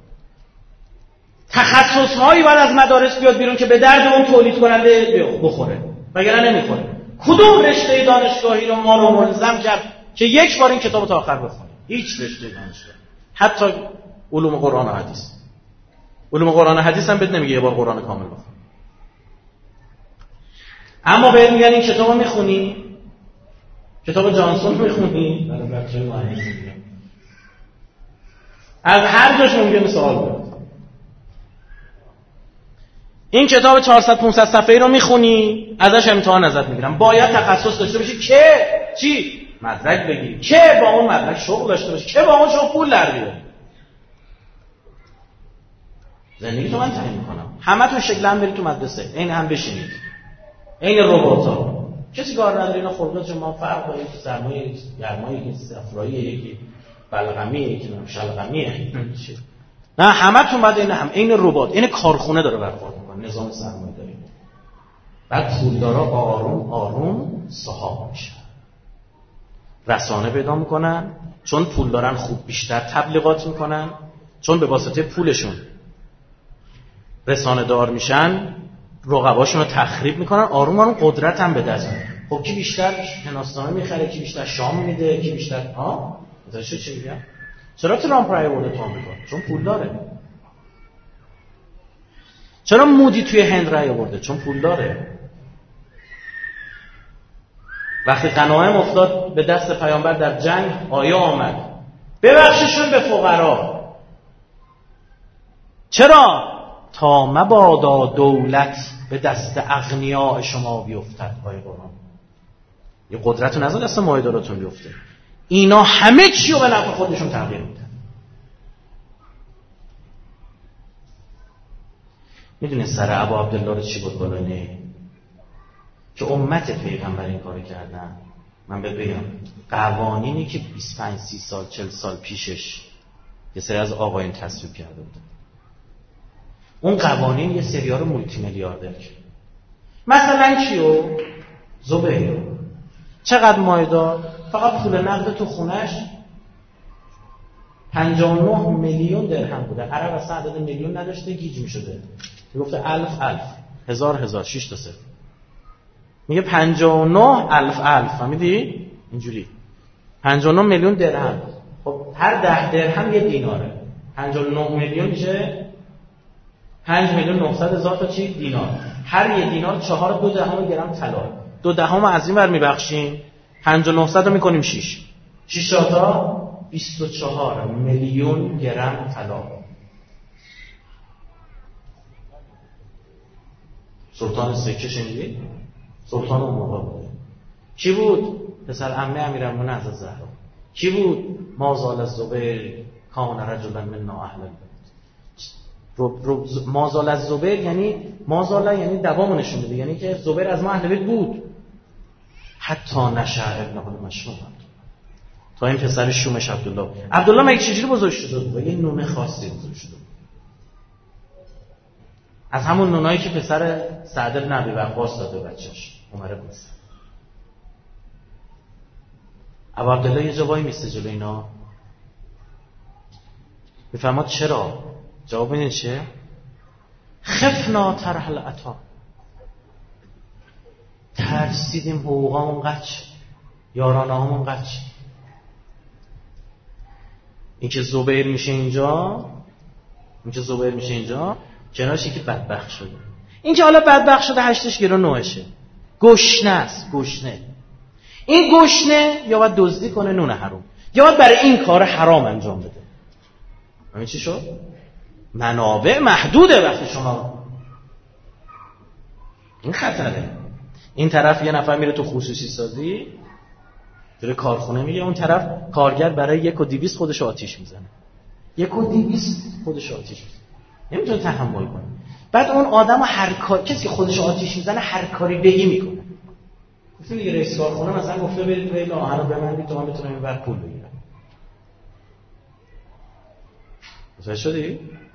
تخصصهایی باید از مدارس بیاد بیرون که به درد اون تولید کننده بخوره، وگرنه نمیخوره. کدوم رشته دانشگاهی رو ما رو ملزم کرد که یک بار این کتابو تا آخر بخونید؟ هیچ رشته دانشگاهی. حتی علوم قرآن و حدیث. علوم قرآن و حدیث هم بهت نمیگه یه بار قرآن کامل بخون. اما بهت میگن این کتابو میخونی، کتاب جانسون میخونی، برای بچه‌های مهندسی میگم، از هر جاش ممکنه سوال بیاد. این کتاب 400-500 صفحه‌ای رو میخونی، ازش امتحان ازت میگیرن. باید تخصص داشته باشی که چی؟ مدرک بگیری، که با اون مدرک شغل داشته باشی، که با اون شغل پول در بیاری. زندگی تو من تعیین میکنم. همتون شکل هم برید تو مدرسه، عین هم بشینید، عین ربات‌ها. کسی کار نداره. اینا خرداد شما فرق داره، یکی سرمایه، گرمایه، یکی صفرایی، یکی بلغمی، یکی شلغمیه. نه همتون بعد این هم عین ربات، عین کارخونه داره برخورد میکنه، نظام سرمایه‌داری. بعد پولدارا آروم آروم صاحب میشن، رسانه پیدا میکنن، چون پول دارن خوب بیشتر تبلیغات میکنن، چون به واسطه پولشون رسانه دار میشن، رقباشون رو تخریب میکنن، آروم آروم قدرت هم به دست میارن. خب کی بیشتر شناسنامه میخره، کی بیشتر شام میده، کی بیشتر مثلا چی میگم؟ چرا ترامپ رای آورده تو آمریکا؟ چون پول داره. چرا مودی توی هند رای آورده؟ چون پول داره. وقتی غنایم افتاد به دست پیامبر در جنگ، آیه آمد ببخششون به فقرا. چرا؟ تا مبادا دولت به دست اغنیاء شما بیفتد. آیه قرآن. یه قدرت رو نذار دست مایه‌داراتون بیفته. اینا همه چی رو به نفع خودشون تغییر میدن. میدونی سر ابو عبدالله رو چی بود بالانه؟ که امت پیغمبر این کارو کردن. من بگم قوانینی که 25 30 سال 40 سال پیشش یه سری از آقایون تصویب کرده بودن، اون قوانین یه سری‌ها رو مولتی میلیاردر کرد. مثلا کیو؟ زبیر. چقدر مایدار؟ فقط پول نقد تو خونش 59 میلیون درهم بوده. عرب اصلا عدد میلیون نداشته، گیج میشده. میگفته الف 1000 6 تا صفر. میگه 59 الف. فهمیدی؟ اینجوری 59 میلیون درهم. خب هر 10 درهم یه دیناره. 59 میلیون میشه 5 میلیون 900 هزار تا چی؟ دینار. هر یه دینار 4.2 گرم طلا. 2 از این ور میبخشیم، 5900 رو میکنیم 6 تا 24 میلیون گرم طلا. سلطان سکه شنیدی؟ سلطان اون موقع بود. کی بود؟ پسر عمه امیرالمومنین از زهرا. کی بود؟ مازال الزبیر کان رجلا منا اهل البیت. مازال الزبیر یعنی مازال یعنی دوامو نشون میده، یعنی که زبیر از ما اهل بیت بود. حتی نشأ ابن مشروم، تا این پسر شومش عبدالله مگه چجوری بزرگ شده بود؟ یه نونه خاصی بزرگ شده بود، از همون نونایی که پسر سعد بن ابی وقاص داده بچه‌ش عمر بن سعد. ابو عبدالله یه جوابی میسته جلو اینا، میفهمد چرا؟ جواب این چیه؟ خفنا طرح العطا، ترسیدیم حقوقامون قچ، یارانه‌هامون قچ. این که زبیر میشه اینجا، کنارش که بدبخت شده. این که حالا بدبخت شده 8 گرو 9شه. گشنه است، گشنه. این گشنه یا باید دزدی کنه نون حرام، یا باید برای این کار حرام انجام بده. همین چی شد؟ منابع محدوده. وقتی شما این خطره. این طرف یه نفر میره تو خصوصی سازی، داره کارخونه میگه، اون طرف کارگر برای 1,200 خودش آتیش میزنه. 1,200 خودش آتیش میزنه، نمیتونه تحمل کنه. بعد اون آدمو هر کاری، کسی که خودش آتیش میزنه هر کاری بگی میکنه. گفتم دیگه رئیس کارخونه مثلا گفته برید ریل آهن رو ببندید تا من بتونم اینور پول بگیرم. متوجه شدی؟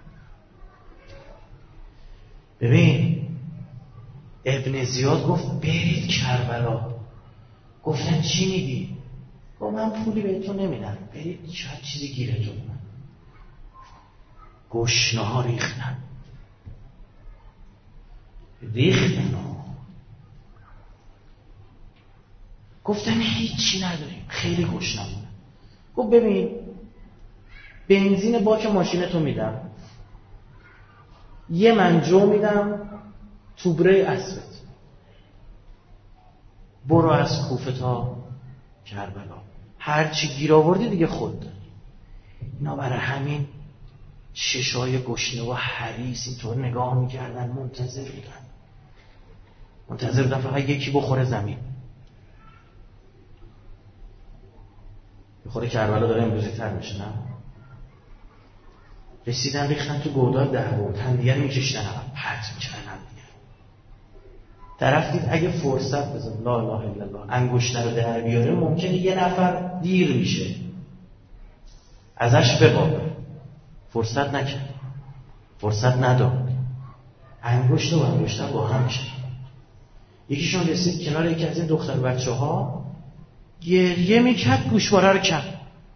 ببین ابن زیاد گفت برید کربلا. گفتن چی میدی؟ گفت من پولی بهتون نمیدم، برید شاید چیزی گیرتون اومد. گشنه ها ریختن گفتن هیچی نداریم، خیلی گشنه بودن. گفت ببین بنزین باک ماشینتو میدم، یه منجو میدم توبره اسبت، برو از کوفه تا کربلا، هر چی گیر آوردی دیگه خود داری. اینا برای همین چشای گشنه و حریص اینطور نگاه میکردن، منتظر بودن فقط یکی بخوره زمین. بخوره کربلا داره امروزی تر میشه. نه رسیدن ریختن تو گودال دعوا، هم دیگه میکشتن پرت میکردن دیگه. طرف دید اگه فرصت بزن لا اله الا الله انگشتر رو در بیاره، ممکنه یه نفر دیر میشه ازش ببابه. فرصت نکرد، فرصت نداد، انگشت و انگشتر با هم شد. یکیشون رسید کنار یکی از این دختر بچه ها، گریه میکرد، گوشواره رو کرد.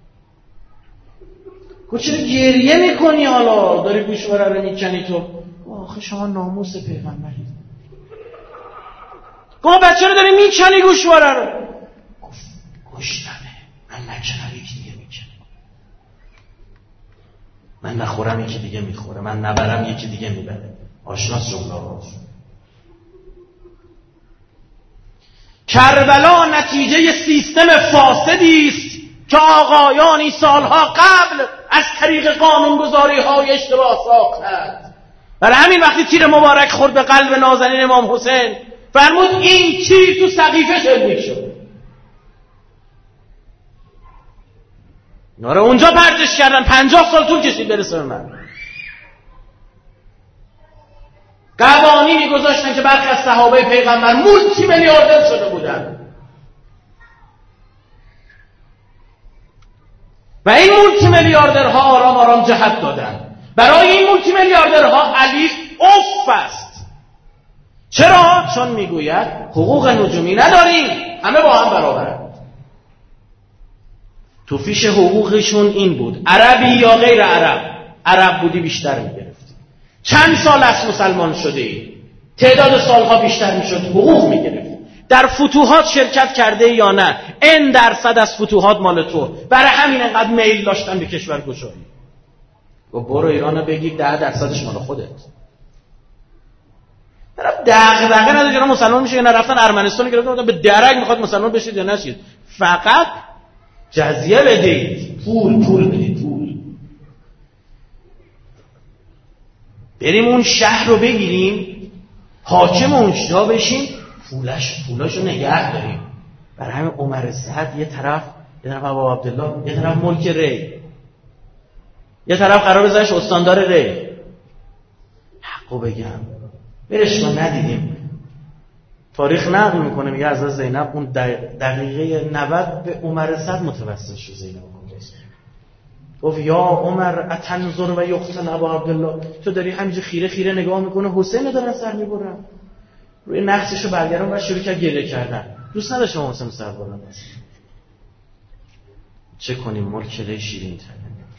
گفت چرا گریه میکنی حالا داری گوشواره رو میکنی تو؟ آخه شما ناموس پیغمبری. گفت بچه رو داری میکنی گوشواره رو. گفت گوشتمه، من نکنم یکی دیگه میکنه، من نخورم یکی دیگه میخوره، من نبرم یکی دیگه میبره. آشناس جمله ها. کربلا نتیجه سیستم فاسدی است که آقایانی سالها قبل از طریق قانونگذاری های اشتباه ساختند. برای همین وقتی تیر مبارک خورد به قلب نازنین امام حسین فرمود این تیر تو سقیفه شلیک شد. ناره اونجا پرتش کردن، 50 سال طول کشید برسه به من. قوانینی گذاشتن که برخی از صحابه پیغمبر مولتی میلیاردر شده بودن و این مولتی میلیاردرها آرام آرام جهت دادن. برای این مولتی میلیاردرها علی اوف است. چرا؟ چون میگوید حقوق نجومی نداریم، همه با هم برابرند. تو فیش حقوقشون این بود عربی یا غیر عرب، عرب بودی بیشتر میگرفتی. چند سال از مسلمان شده ای، تعداد سالها بیشتر میشد، حقوق میگرفت. در فتوحات شرکت کرده یا نه، N% از فتوحات مال تو. برای همین انقدر میل داشتن به کشور گشایی. و برو ایرانو بگیر 10% مال خودت. طرف دغدغه نداره که مسلمان میشه یا نه. رفتن ارمنستان گرفتن به درک میخواد مسلمان بشید یا نشید، فقط جزیه بدید، پول بدید، پول. بریم اون شهر رو بگیریم، حاکم اون جا بشیم، پولاشو نگه داریم. برای همین عمر سعد یه طرف ابو عبدالله، یه طرف ملک ری، یه طرف قرار بذارش استاندار ری. حقو بگم برش ما ندیدیم. تاریخ نقل میکنه میگه از زینب اون دقیقه 90 به عمر سعد متوسل شد. زینب گفت یا عمر اتنظر و یقتل ابو عبدالله، تو داری همینجوری خیره خیره نگاه میکنه حسین دارن سر میبرن. روی نقصشو برگردون و شروع کرد گریه کردن. دوست نداشت امام حسین سر بردن. چه کنیم ملک ری شیرین تر،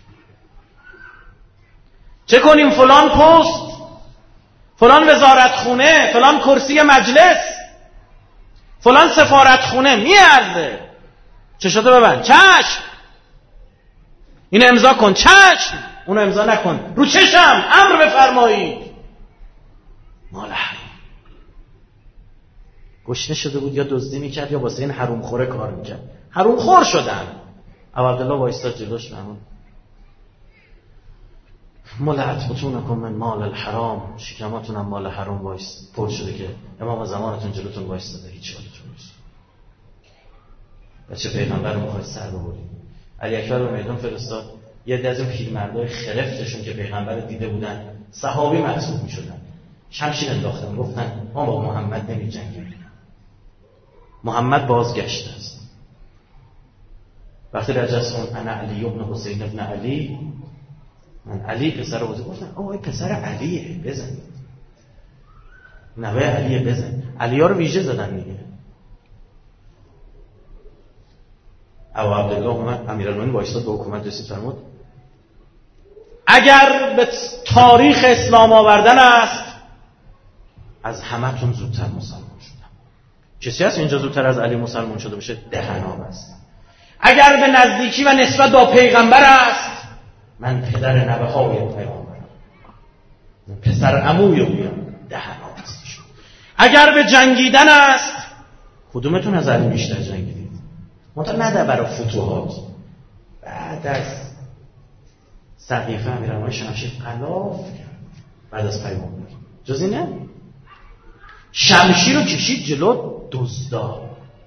چه کنیم فلان پست، فلان وزارت خونه، فلان کرسی مجلس، فلان سفارت خونه میارزه. چشاتو ببند، چشم اینو امضا کن، چشم اونو امضا نکن، رو چشم امر بفرمایید. مال حرام. گشنه شده بود یا دزدی میکرد یا واسه این حروم خوره کار میکرد. حروم خور شدن. ابو عبدالله وایستاد جلوش مهمون ملعت بطونکم من مال الحرام، شکماتونم مال حرام وایست پر شده که امام زمانتون جلوتون وایستاده، هیچ حالتون نیست. بچه پیغمبر رو میخواید سر ببرید. علی اکبر رو میدون فرستاد. یه عده از اون پیرمردای خرفتشون که پیغمبر دیده بودن صحابی محسوب میشدن، شمشیر انداختن، گفتن ما با محمد نمیجنگیم، محمد بازگشته است. وقتی رجسون انا علی ابن حسین ابن علی، من علی پسر حسین، گفتن آقای پسر علیه بزنید، نوه علیه بزن. علی ها رو ویژه زدن دیگه. ابو عبدالله اومد، امیرالمومنین وایساد به حکومت رسید فرمود اگر به تاریخ اسلام آوردن است از همتون زودتر مسلمان شدم. کسی هست اینجا زودتر از علی مسلمان شده باشه؟ دهنام است. اگر به نزدیکی و نسبت با پیغمبر است من پدر نوه های پیغمبرم، پسر عموی اویم، دهنام است. اگر به جنگیدن است کدومتون از علی بیشتر جنگیدید؟ منطقه نده برای فتوحات. بعد از سقیفه امیرالمومنین شمشیر قلاف کرد بعد از پیغمبر. جز اینه شمشیر رو کشید جلو دزدا،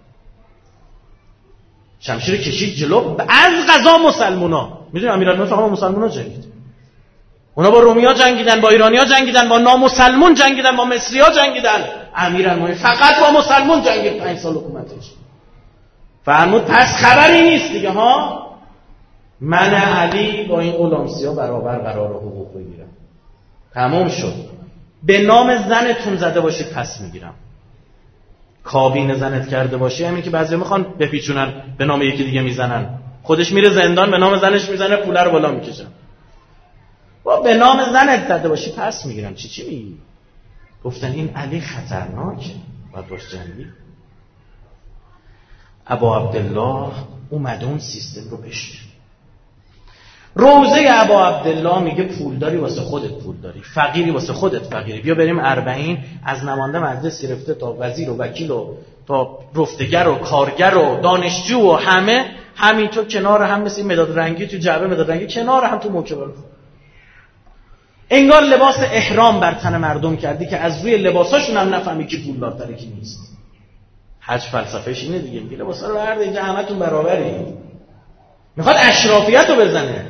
شمشیر رو کشید جلو از قضا مسلمونا. میدونی امیرالمومنین فقط مسلمونا جنگید، اونا با رومیا جنگیدن، با ایرانیا جنگیدن، با نامسلمون جنگیدن، با مصریا جنگیدن. امیرالمومنین فقط با مسلمون جنگید 5 سال حکومتش. فرمود پس خبری نیست دیگه ها، من علی با این غلامسیا برابر قرار حقوق بگیرم. تمام شد. به نام زنتون زده باشید پس میگیرم. کابین زنت کرده باشی، همین که بعضی میخوان بپیچونن به نام یکی دیگه میزنن، خودش میره زندان به نام زنش میزنه، پول رو بالا میکشن. با به نام زنت زده باشی پس میگیرم. چی میگی؟ گفتن این علی خطرناکه. باید باش جنگی. ابا عبدالله اومده اون سیستم رو بشوره. روزه ابا عبدالله میگه پولداری واسه خودت پولداری، فقیری واسه خودت فقیری. بیا بریم 40 از نماینده مجلس گرفته تا وزیر و وکیل و تا رفتگر و کارگر و دانشجو و همه همینطور کنار هم مثل مداد رنگی تو جعبه مداد رنگی کنار هم تو موکبل. انگار لباس احرام بر تن مردم کردی که از روی لباساشون هم نفهمی کی پولدارتره کی نیست. حج فلسفهش اینه دیگه، میگه لباسا رو برد اینجا همتون برابری. میخواد اشرافیت رو بزنه.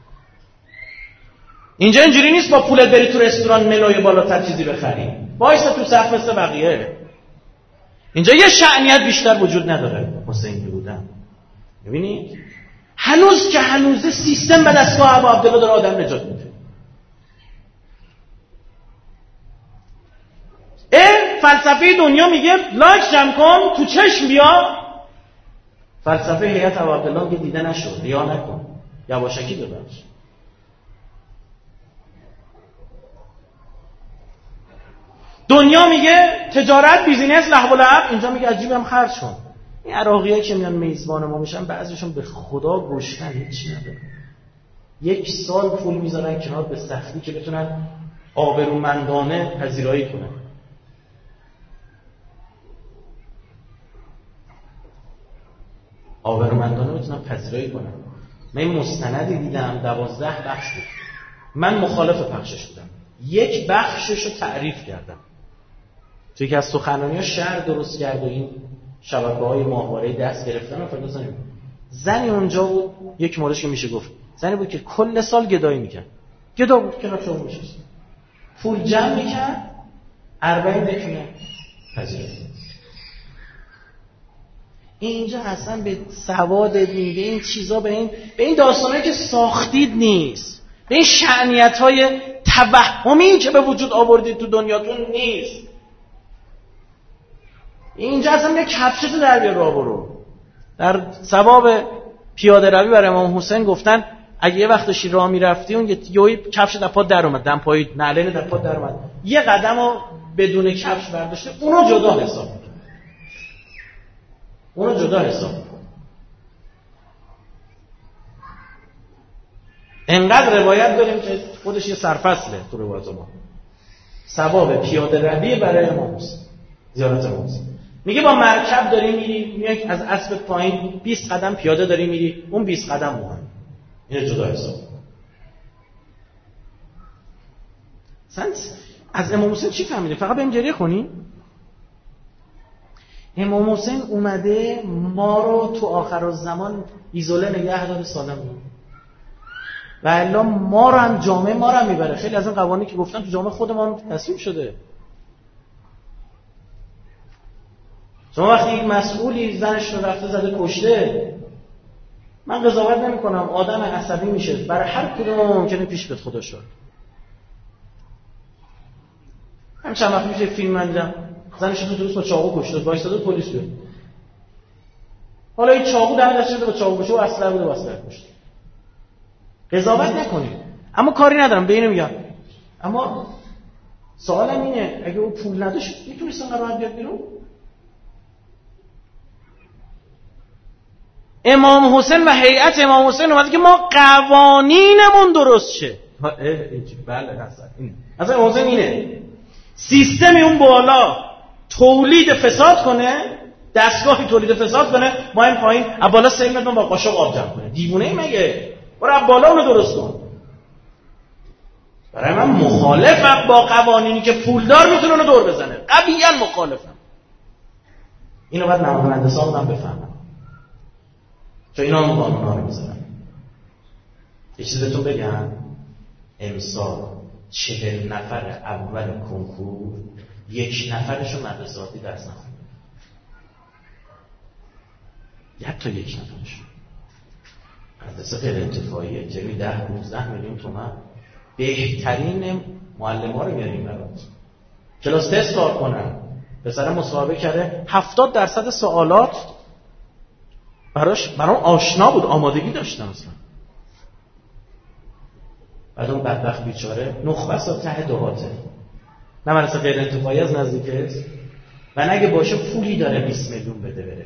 اینجا اینجوری نیست با پولت بری تو رستوران منوی بالاتر چیزی بخری، وایسا تو صف مثل بقیه. اینجا یه شأنیت بیشتر وجود نداره. حسین بودن ببینید هنوز که هنوز سیستم به دستگاه ابا عبدالله داره آدم نجات میده. فلسفه دنیا میگه لایک جمع کن تو چشم بیا. فلسفه هیئت ابا عبدالله میگه دیده نشو، ریا نکن، یواشکی ببخش. دنیا میگه تجارت بیزینس لهو و لعب، اینجا میگه عجیبم خرج کن. این عراقی‌ها که میان میزبان ما میشن بعضیشون به خدا گوشتن هیچی نداره. 1 سال پول میذارن کنار به سختی که بتونن آبرومندانه پذیرایی کنن. آبرومندانه بتونن پذیرایی کنن. من این مستندی دیدم 12 بخش بود. من مخالف پخشش بودم. 1 بخشش رو تعریف کردم. توی که از سخنرانی‌ها شهر درست کرد و این شبکه‌های ماهواره‌ای دست گرفتن و فلان. زنی اونجا بود، یک موردش که میشه گفت زنی بود که کل سال گدایی میکرد. گدا بود کنار چون میشست. پول جمع میکرد 40 دقیقه پذیرایی. اینجا اصلا به سواد میگه این چیزا به این داستانایی که ساختید نیست. به این شأنیت‌های توهمی که به وجود آوردید تو دنیاتون نیست. اینجا اصلا یه کفشتو در بیار راه برو. در ثواب پیاده روی برای امام حسین گفتن اگه یه وقت داشتی راه میرفتی اون یه کفش در پات در اومد، دمپایی نعلین در پات در اومد، یه قدمو بدون کفش برداشته، اونو جدا حساب کن. اونو جدا حساب کن. انقدر روایت داریم که خودش یه سرفصله تو روایت ما. ثواب پیاده روی برای امام حسین، زیارت امام حسین. میگه با مرکب داری میری، میای از اسب پایین 20 قدم پیاده داری میری، اون 20 قدم مهم. اینو جدا حساب. از امام حسین چی فهمیدی؟ فقط بریم گریه کنی؟ امام حسین اومده ما رو تو آخرالزمان ایزوله نگه داره سالم. و الا ما رو هم جامعه ما رو هم میبره. خیلی از این قوانینی که گفتن تو جامعه خودمون تصمیم شده. شما وقتی مسئولی زنش رو رفته زده کشته، من قضاوت نمی کنم، آدم عصبی میشه، برای هر کدوم ممکنه پیش بیاد خدا شد. هم چند وقت میشه فیلم من دیدم زنش رو درست با چاقو کشته، وایساده پلیس بیاد. حالا این چاقو در دست شده با چاقو کشته و اسلحه بوده واسه کشته. قضاوت نکنید، اما کاری ندارم به اینو میگم. اما سوالم اینه اگه او پول نداشت میتونست انقدر راحت بیاد بیرون؟ امام حسین و هیئت امام حسین اومده که ما قوانینمون درست شه. بله اصلا امام حسین اینه سیستمی اون بالا تولید فساد کنه، دستگاهی تولید فساد کنه، ما این پایین بالا سیمتون با قاشق آب جمع کنه. دیوونه ای مگه؟ برو بالا اونو درست کن. برای من مخالفم با قوانینی که پولدار میتونه اونو دور بزنه. قویاً مخالفم. اینو باید نمایندگان هم بفهمن. چون اینا هم قانونا رو میذارن. یه چیز بهتون بگم، امسال 40 نفر اول کنکور 1 نفرشون مدرسه عادی درس نخوند. حتی 1 نفرشون. مدرسه غیر انتفاعیه، جلوی 10-15 میلیون تومان. بهترین معلم‌ها رو میاریم برات. کلاس تست کار کنن. پسر مصاحبه کرده 70% سوالات برام آشنا بود، آمادگی داشتم اصلا. بعد اون بدبخت بیچاره نخبه سا ته دهاته. نه مدرسه غیر انتفاعی از نزدیک است، و نگه باشه پولی داره 20 میلیون بده بره.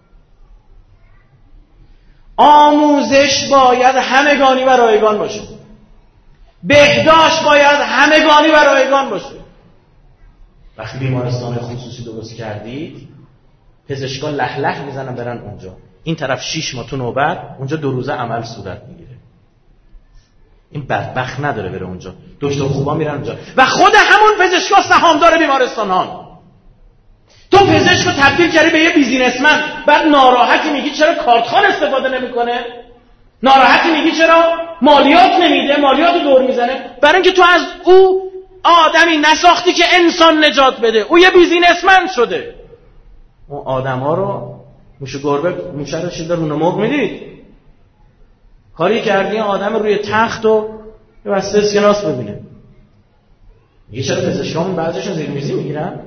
آموزش باید همگانی و رایگان باشه. بهداشت باید همگانی و رایگان باشه. وقتی بیمارستان خصوصی درست کردید پزشکان لح لح میزنن برن اونجا، این طرف 6 ماه تو نوبت، اونجا 2 روزه عمل صورت میگیره. این بدبخت نداره بره اونجا، دکتر خوبا میرن اونجا و خود همون پزشکا سهامدار بیمارستانان. تو پزشک رو تبدیل کردی به یه بیزینسمن، بعد ناراحتی میگی چرا کارتخوان استفاده نمیکنه؟ ناراحتی میگی چرا مالیات نمیده، مالیات رو دور میزنه؟ برای اینکه تو از او آدمی نساختی که انسان نجات بده، او یه بیزینسمن شده. اون آدما رو موشه گربه موشه رو شده رونه مرغ میدید. کاری کردی آدم روی تخت و یه بسته اسکناس ببینه. میگه چرا پزشکامون بعضیشون زیر میزی میگیرن؟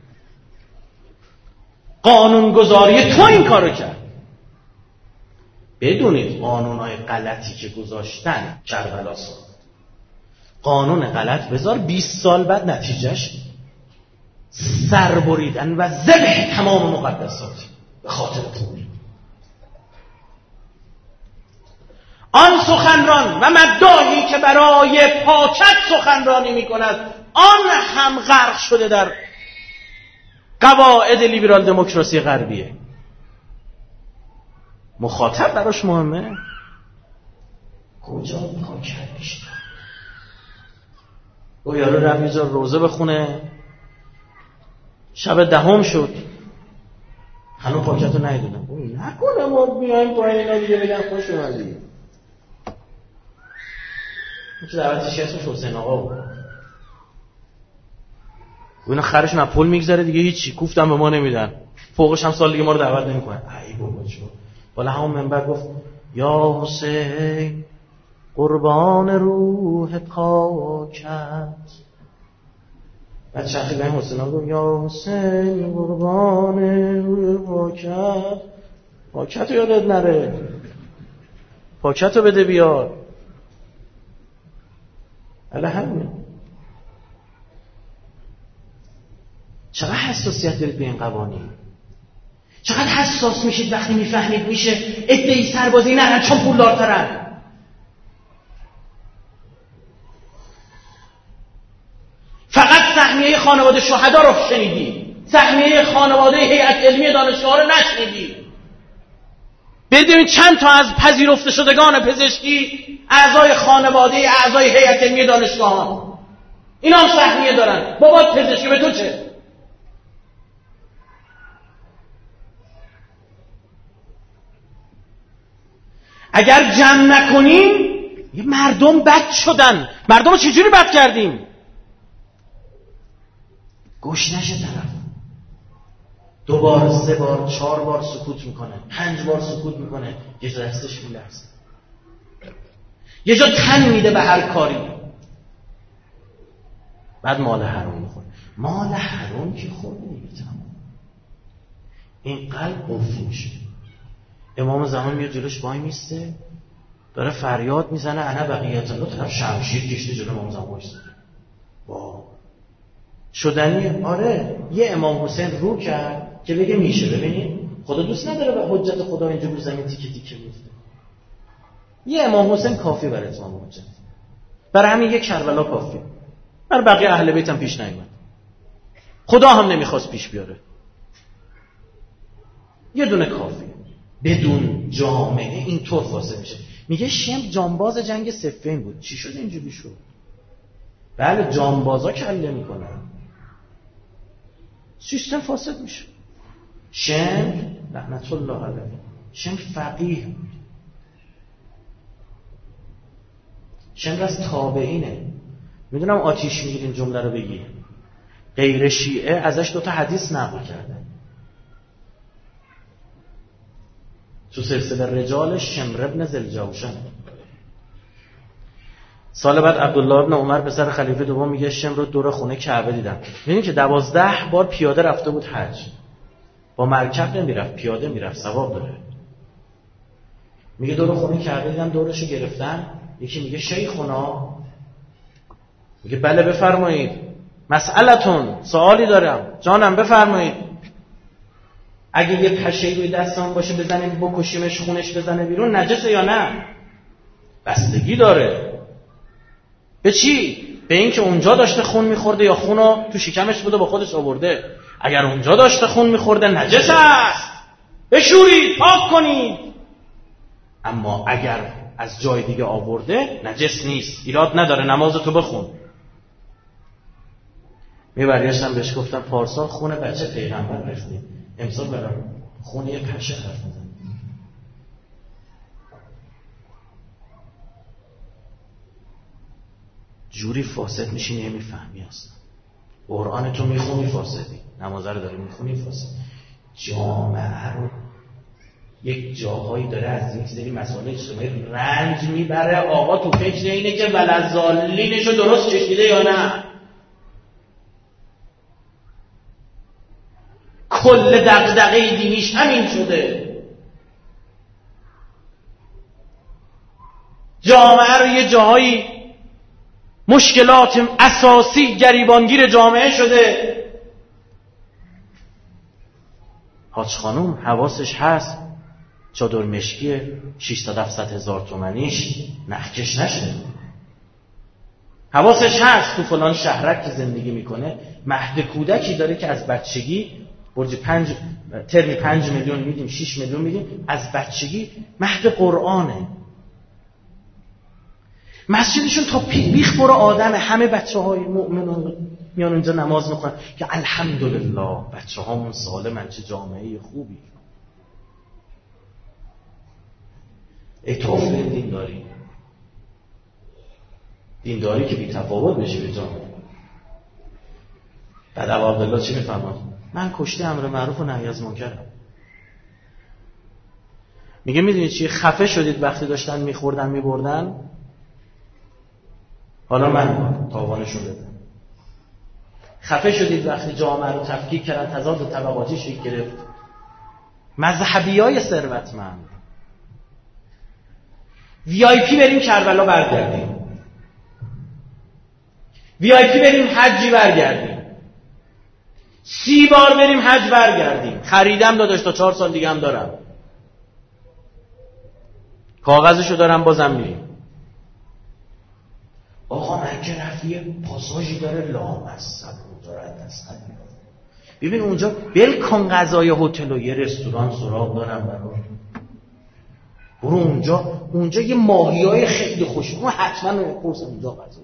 قانونگذاری تو این کارو کرد. بدونید قانونهای غلطی که گذاشتن کربلا ساخت. قانون غلط بذار 20 سال بعد نتیجهش سر بریدن و ذبح تمام مقدسات به خاطر پول. آن سخنران و مداحی که برای پاکت سخنرانی میکند آن هم غرق شده در قواعد لیبرال دموکراسی غربیه. مخاطب براش مهمه. کجا پاکت بیشتر؟ او یارو رفت یه جا روزه بخونه، شب 10 شد هنوز پاکت رو ندیدم. نکنه ما بیایم پایین اینا دیگه بگن خوش اومدی. چه دعوتش اسمش حسین آقا بود. اینا خرشون از پل میگذره دیگه هیچی، کوفتم به ما نمیدن، فوقش هم سال دیگه ما رو دعوت نمیکنن. ای بابا چه بالا همون منبر گفت یا حسین قربان روح پاکت. بعد شخصی به حسین آقا گفت یا حسین قربان روح پاکت. پاکت رو یادت نره، پاکت رو بده بیار. اله همین. چقدر حساسیت دارید به این قوانین؟ چقدر حساس میشید وقتی میفهمید میشه عده‌ای سربازی نرن چون پولدارترن؟ فقط سهمیه خانواده شهدا رو شنیدی، سهمیه خانواده هیئت علمی دانشگاه رو نشنیدی. بدونید چند تا از پذیرفته شدگان پزشکی اعضای خانواده اعضای هیئت علمی دانشگاه اینا هم سهمیه دارن. بابا پزشکی به تو چه؟ اگر جمع نکنیم یه مردم بد شدن. مردم رو چجوری بد کردیم؟ گوش نشه طرف 2 بار 3 بار 4 بار سکوت میکنه، 5 بار سکوت میکنه، یه جا دستش میلرزه، یه جا تن میده به هر کاری، بعد مال حرام میخوره. مال حرام که خورده دیگه تمام. این قلب قفل میشه. امام زمان میاد جلوش وای میسته داره فریاد میزنه انا بقیت الله، طرف شمشیر کشته جلو امام زمان وایساده. وا شدنی. آره یه امام حسین رو کرد که بگه میشه. ببینید خدا دوست نداره به حجت خدا اینجا رو زمین تیکه تیکه میفته. یه امام حسین کافی برای اتمام حجت، برای همین یه کربلا کافی، برای بقیه اهل بیت هم پیش نیومد، خدا هم نمیخواست پیش بیاره. یه دونه کافی. بدون جامعه اینطور فاسد میشه. میگه شم جانباز جنگ صفین بود. چی شد اینجوری شد؟ بله جانبازا کله میکنن، سیستم فاسد میشه. شم رحمت الله علیه شم فقیه بود. شم از تابعینه. میدونم آتیش میگیر این جمله رو بگی. غیر شیعه ازش 2 تا حدیث نقل کردن تو سلسله رجال شمر ابن ذوالجوشن. سال بعد عبدالله ابن عمر پسر خلیفه دوم میگه شمر رو دور خونه کعبه دیدم. می‌بینید که 12 بار پیاده رفته بود حج. با مرکب نمیرفت، پیاده میرفت، ثواب داره. میگه دور خونه کعبه دیدم، دورشو گرفتن. یکی میگه شیخونا، میگه بله بفرمایید، مسئلتون سوالی دارم. جانم بفرمایید. اگه یه پشه‌ای روی دستمون باشه بزنیم بکشیمش خونش بزنه بیرون نجسه یا نه؟ بستگی داره. به چی؟ به این که اونجا داشته خون میخورده یا خونو تو شکمش بوده با خودش آورده. اگر اونجا داشته خون میخورده نجس است، بشورید، پاک کنید. اما اگر از جای دیگه آورده نجس نیست، ایراد نداره، نمازتو بخون. برگشتم بهش گفتم پارسال خون بچه پیغمبر ریختیم، امسال برام خون یه پشه حرف میزنیم. جوری فاسد میشی نمیفهمی اصلا. قرآن تو میخونی فاسدی، نمازه رو داری میخونی فاسد. جامعه رو یک جاهایی داره از این سری مسائل اجتماعی رنج میبره. آقا تو فکر اینه که ولزالینشو درست کشیده یا نه. کل دغدغه دینیش همین شده. جامعه رو یه جاهایی مشکلات اساسی گریبانگیر جامعه شده. حاج خانوم حواسش هست چادر مشکی 600-700 هزار تومنیش نخکش نشه. حواسش هست تو فلان شهرک که زندگی میکنه مهد کودکی داره که از بچگی برج 5 ترمی 5 میلیون میدیم 6 میلیون میدیم، از بچگی مهد قرآنه. مسجدشون تا بیخ برو آدمه، همه بچه‌های مؤمنان میان اونجا نماز میخونن که الحمدلله بچه‌هامون سالمن، چه جامعه خوبی. اطاف دینداری که بی تفاوت بشه به جامعه. بعد عبدالله چی میفهمه؟ من کشته امر معروف و نهی از منکرم. میگه میدونید چی؟ خفه شدید وقتی داشتن میخوردن میبردن، حالا من تاوانشون بدم. خفه شدید وقتی جامعه رو تفکیک کردن، تضاد و طبقاتی شکل گرفت. مذهبیای ثروتمند VIP بریم کربلا برگردیم، VIP بریم حجی برگردیم، 30 بار بریم حج برگردیم. خریدم داداش تا 4 سال دیگه هم دارم، کاغذشو دارم، بازم میریم. آقا من که رفیه پاساژی داره لامصب دارد اصلا. ببین اونجا بلکن غذای هتل و یه رستوران سراغ دارم برام، برو اونجا یه ماهیای خیلی خوش، اون حتما بپرسم اونجا غذا.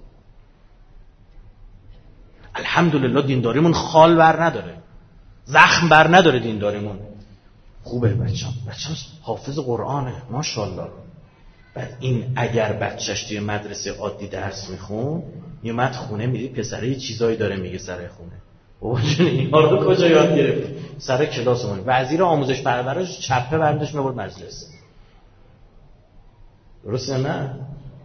الحمدلله دینداریمون خال بر نداره، زخم بر نداره دینداریمون. خوبه بچه‌م حافظ قرآنه ماشاءالله. بعد این اگر بچه‌ش توی مدرسه عادی درس میخون میومد خونه میدید پسره یه چیزایی داره میگه سر خونه. بابا جون اینا رو کجا یاد گرفتی؟ سر کلاسمون وزیر آموزش پرورش چپه برداشت میبرد مجلس. درسته نه؟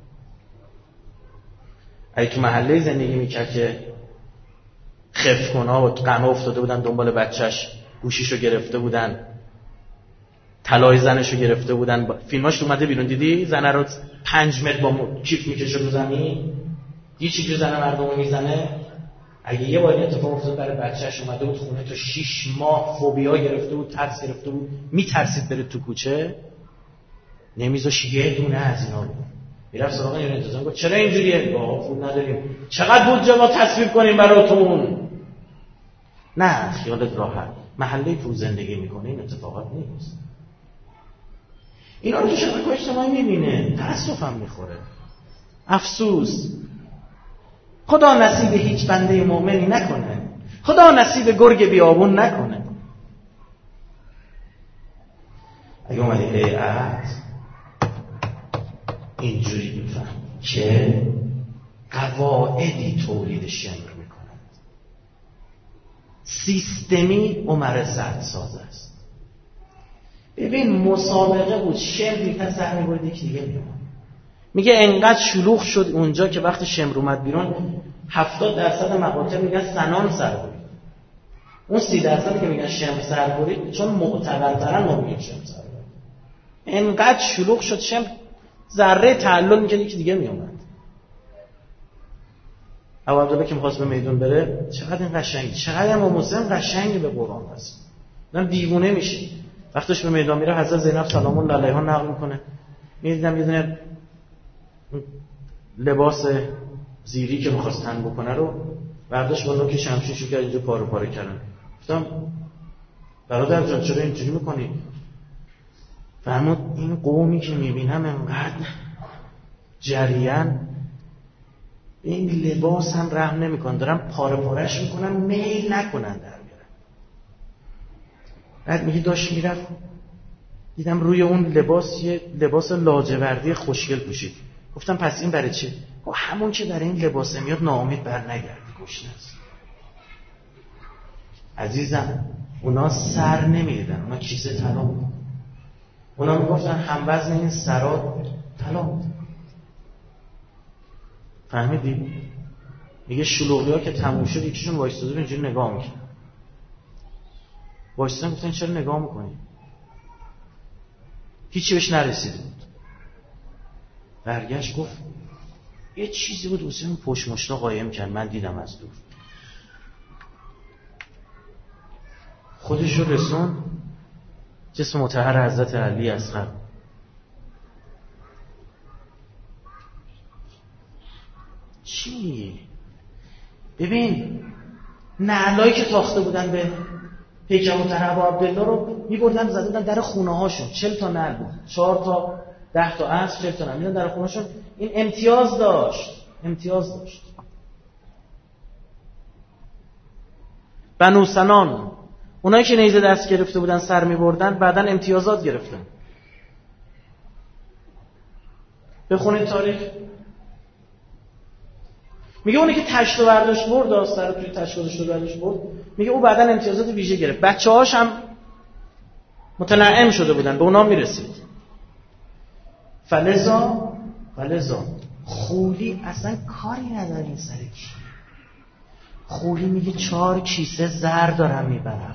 اگه تو محله زندگی میکرد که خفکن‌ها و غم افتاده بودن دنبال بچه‌ش، گوشیشو گرفته بودن، طلای زنشو گرفته بودن، فیلماش اومده بیرون دیدی؟ زنه رو 5 متر با کیف میکشه رو زمین، یه چیزی زنه مردمو میزنه. اگه یه بار اتفاق افتاد برای بچه‌ش اومده بود خونه تا 6 ماه فوبیا گرفته بود، ترس گرفته بود، میترسید بره تو کوچه، نمیذاش یه دونه از اینا رو. میرفت سراغ این انتظام گفت چرا اینجوریه؟ با پول نداریم. چقدر بودجه ما تصویب کنیم براتون؟ نه خیالت راحت، محله تو زندگی میکنه این اتفاقات نیست. اینا رو تو شبکه‌های اجتماعی میبینه، تأسفم میخوره. افسوس. خدا نصیب هیچ بنده مؤمنی نکنه، خدا نصیب گرگ بیابون نکنه. اگه اومدی هیئت اینجوری بفهم که قواعدی تولید شمر میکنند، سیستمی عمر سعدساز است. ببین مسابقه بود، شمر میتن سر میبرد یکی دیگه میومد. میگه انقدر شلوغ شد اونجا که وقتی شمر اومد بیرون 70% مقاطع میگن سنان سر برید. اون 30% که میگن شمر سر برید چون معتبرترن ما میگیم شمر سر برید. انقدر شلوغ شد شمر ذره تعلل میکرد یکی دیگه میومد. ابو عبدالله که میخواست به میدون بره چقدر این قشنگی، چقدر امام مسلم قشنگی به قرآن هست. من دیوونه میشه. وقتش به میدان میره حضرت زینب سلام الله علیها نقل میکنه، میدیدم یه دونه لباس زیری که میخواست تن بکنه رو برداشت با نوک شمشیرشو کرد اینجا پاره پاره کردن. گفتم برادر جان چرا اینجوری میکنی؟ فرمود این قومی که میبینم انقدر جریان این لباس هم رحم نمیکنن، دارن پاره پارهش میکنن میل نکنن در بیارن. بعد میگه داشت میرفت دیدم روی اون لباس یه لباس لاجوردی خوشگل پوشید. گفتم پس این برای چه؟ همون که برای این لباسه میاد ناامید بر نگردی گشنه است. عزیزم اونا سر نمیدیدن، اونا کیسه طلا بود. اونا میگفتن هم وزن این سرات طلا بود. فهمیدی؟ میگه شلوغی ها که تموم شد یکیشون وایستاده اینجوری نگاه میکنه. وایستادن گفتن چرا نگاه میکنی؟ هیچی بهش نرسیده بود. برگشت گفت یه چیزی بود واسه اون پشت مشتا قایم کرد، من دیدم از دور. خودش رو رسون جسم مطهر حضرت علی اصغر. چی؟ ببین نعلایی که تاخته بودن به پیکر مطهر ابا عبدالله رو میبردن زدن در خونه هاشون. 40 تا نعل بود، 4 تا 10 تا اسب، 40 تا نعل میدن در خونه هاشون. این امتیاز داشت. بنو سنان اونایی که نیزه دست گرفته بودن سر میبردن بعدن امتیازات گرفتن. بخونید تاریخ. میگه اونی که تشت و برداشت برد، سر توی تشت و برداشت برد، میگه او بعدن امتیازات ویژه گرفت. بچه‌هاش هم متنعم شده بودن، به اونا میرسید. فلزا خولی اصلا کاری نداره این سر کی. خولی میگه 4 کیسه زر دارم میبرم،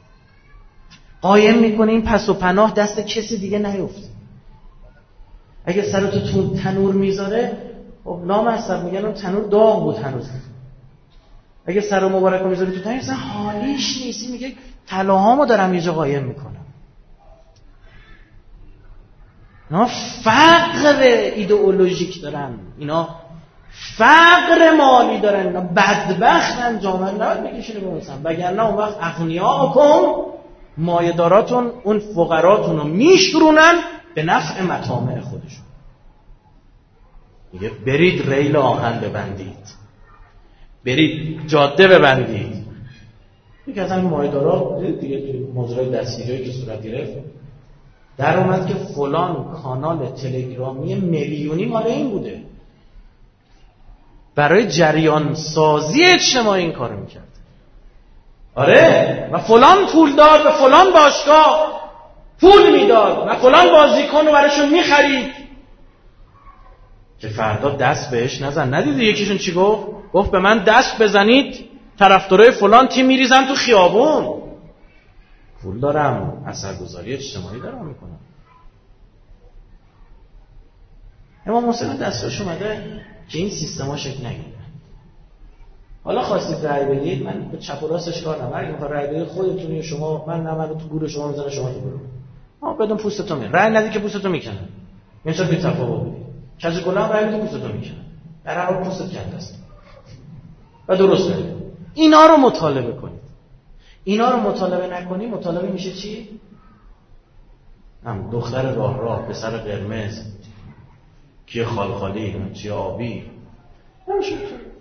قایم میکنه این پس و پناه دست کسی دیگه نیفته. اگه سرتو تو تنور میذاره خب نامصب میگن اون تنور داغ بود هنوز. اگه سر مبارک رو میذاری تو تنور اصلا حالیش نیستی. میگه طلاهامو دارم یه جا قایم میکنم. اینا فقر ایدئولوژیک دارن، اینا فقر مالی دارن، اینا بدبختن. جامعه نباید بکشونه به مثلا، وگرنه اون وقت اغنیاءکم مایه‌داراتون اون فقراتون رو میشورونن به نفع مطامع خودشون. میگه برید ریل آهن ببندید، برید جاده ببندید. یکی از همین مایه‌دارا دیگه ماجرای دستگیری که صورت گرفت در اومد که فلان کانال تلگرامی میلیونی مال این بوده، برای جریان سازی اجتماعی این کارو میکرد. آره، و فلان پول داد به فلان باشگاه پول میداد و فلان بازیکن رو براشون میخرید که فردا دست بهش نزن. ندیدی یکیشون چی گفت؟ گفت به من دست بزنید طرفدارای فلان تیم میریزن تو خیابون. پول دارم، اثرگذاری اجتماعی دارم میکنم. امام حسین دستش اومده که این سیستما شکل نگیره. حالا خواستید رأی بدید، من به چپ و راستش کار ندارم. اگه میخواید رأی بدید خودتون، شما من تو گروه شما میذارم، شما تو گروه. بدون پوستتو میاد. رأی ندید که پوستتو میکنه. میشه بی تفاوت بدید. کسی کلا رأی بدید پوستتو میکنه. در حال پوستت کنده است. و درست دارید. اینا رو مطالبه کنید. اینا رو مطالبه نکنی، مطالبه میشه چی؟ دختر راه پسر قرمز، کیه خالخالی، چیه آبی. نمیشه.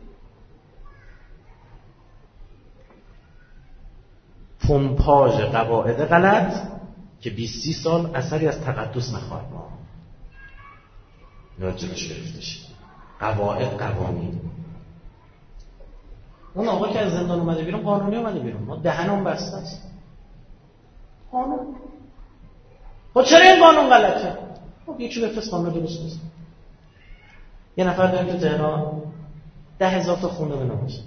پمپاژ قواعد غلط که 20 سال اثری از تقدس نخواهد ماند. جلوش گرفته شد. قوانین. اون آقا که از زندان اومده بیرون قانونی اومده بیرون، ما دهنم بسته است. قانون. خب چرا این قانون غلطه؟ خب یکی بفرست قانون درست بزن. یه نفر داریم تو تهران 10,000 تا خونه بنویسه.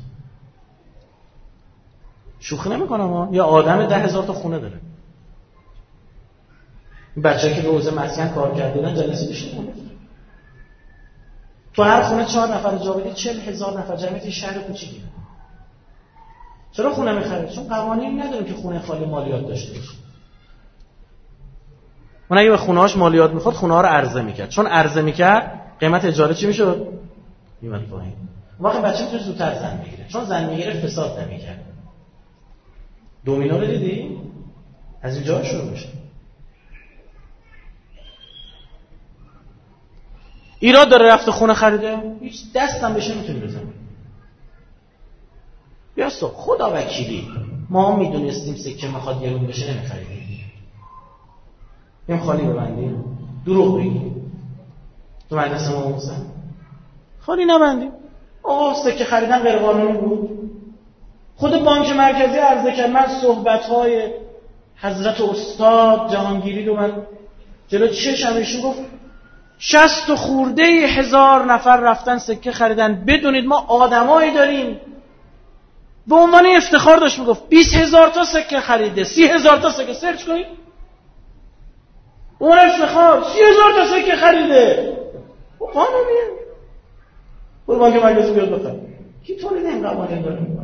شوخی نمی‌کنم ها، یا آدم 10,000 تا خونه داره. این بچه‌ای که به حوزه مسکن کار کردن جلسه بشینه. تو هر خونه 4 نفر جا بدی 40,000 نفر جمعیت شهر کوچیکه. چرا خونه می‌خره؟ چون قوانین نداریم که خونه خالی مالیات داشته باشه. اون اگه به خونه‌هاش مالیات می‌خورد، خونه‌ها رو عرضه می‌کرد. چون عرضه می‌کرد، قیمت اجاره چی می‌شد؟ میومد پایین. واقعا بچه می‌تونه زودتر زن بگیره. چون زن می‌گیره فساد نمی‌کرد. دومینو رو دیدی؟ از اینجا شروع میشه. ایراد داره رفته خونه خریده، هیچ دستم بشه میتونی بزنی. بیاستا خدا وکیلی ما میدونستیم سکه میخواد گرون بشه نمیخریدیم. بیم خالی ببندیم، دروغ بگیم تو مدرسه ما موسن خالی نبندیم. سکه خریدن غیر قانونی بود. خود بانک مرکزی عرضه کرد. من صحبت‌های حضرت استاد جهانگیری رو من جلو چشم ایشون گفت 60 خورده هزار نفر رفتن سکه خریدن. بدونید ما آدمایی داریم، به عنوان افتخار داشت میگفت 20,000 تا سکه خریده، 30,000 تا سکه. سرچ کنید اون افتخار 30,000 تا سکه خریده. او قانونیه. برو بانک مرکزی بیاد بخره. کی تولید این قوانین داره میکنه؟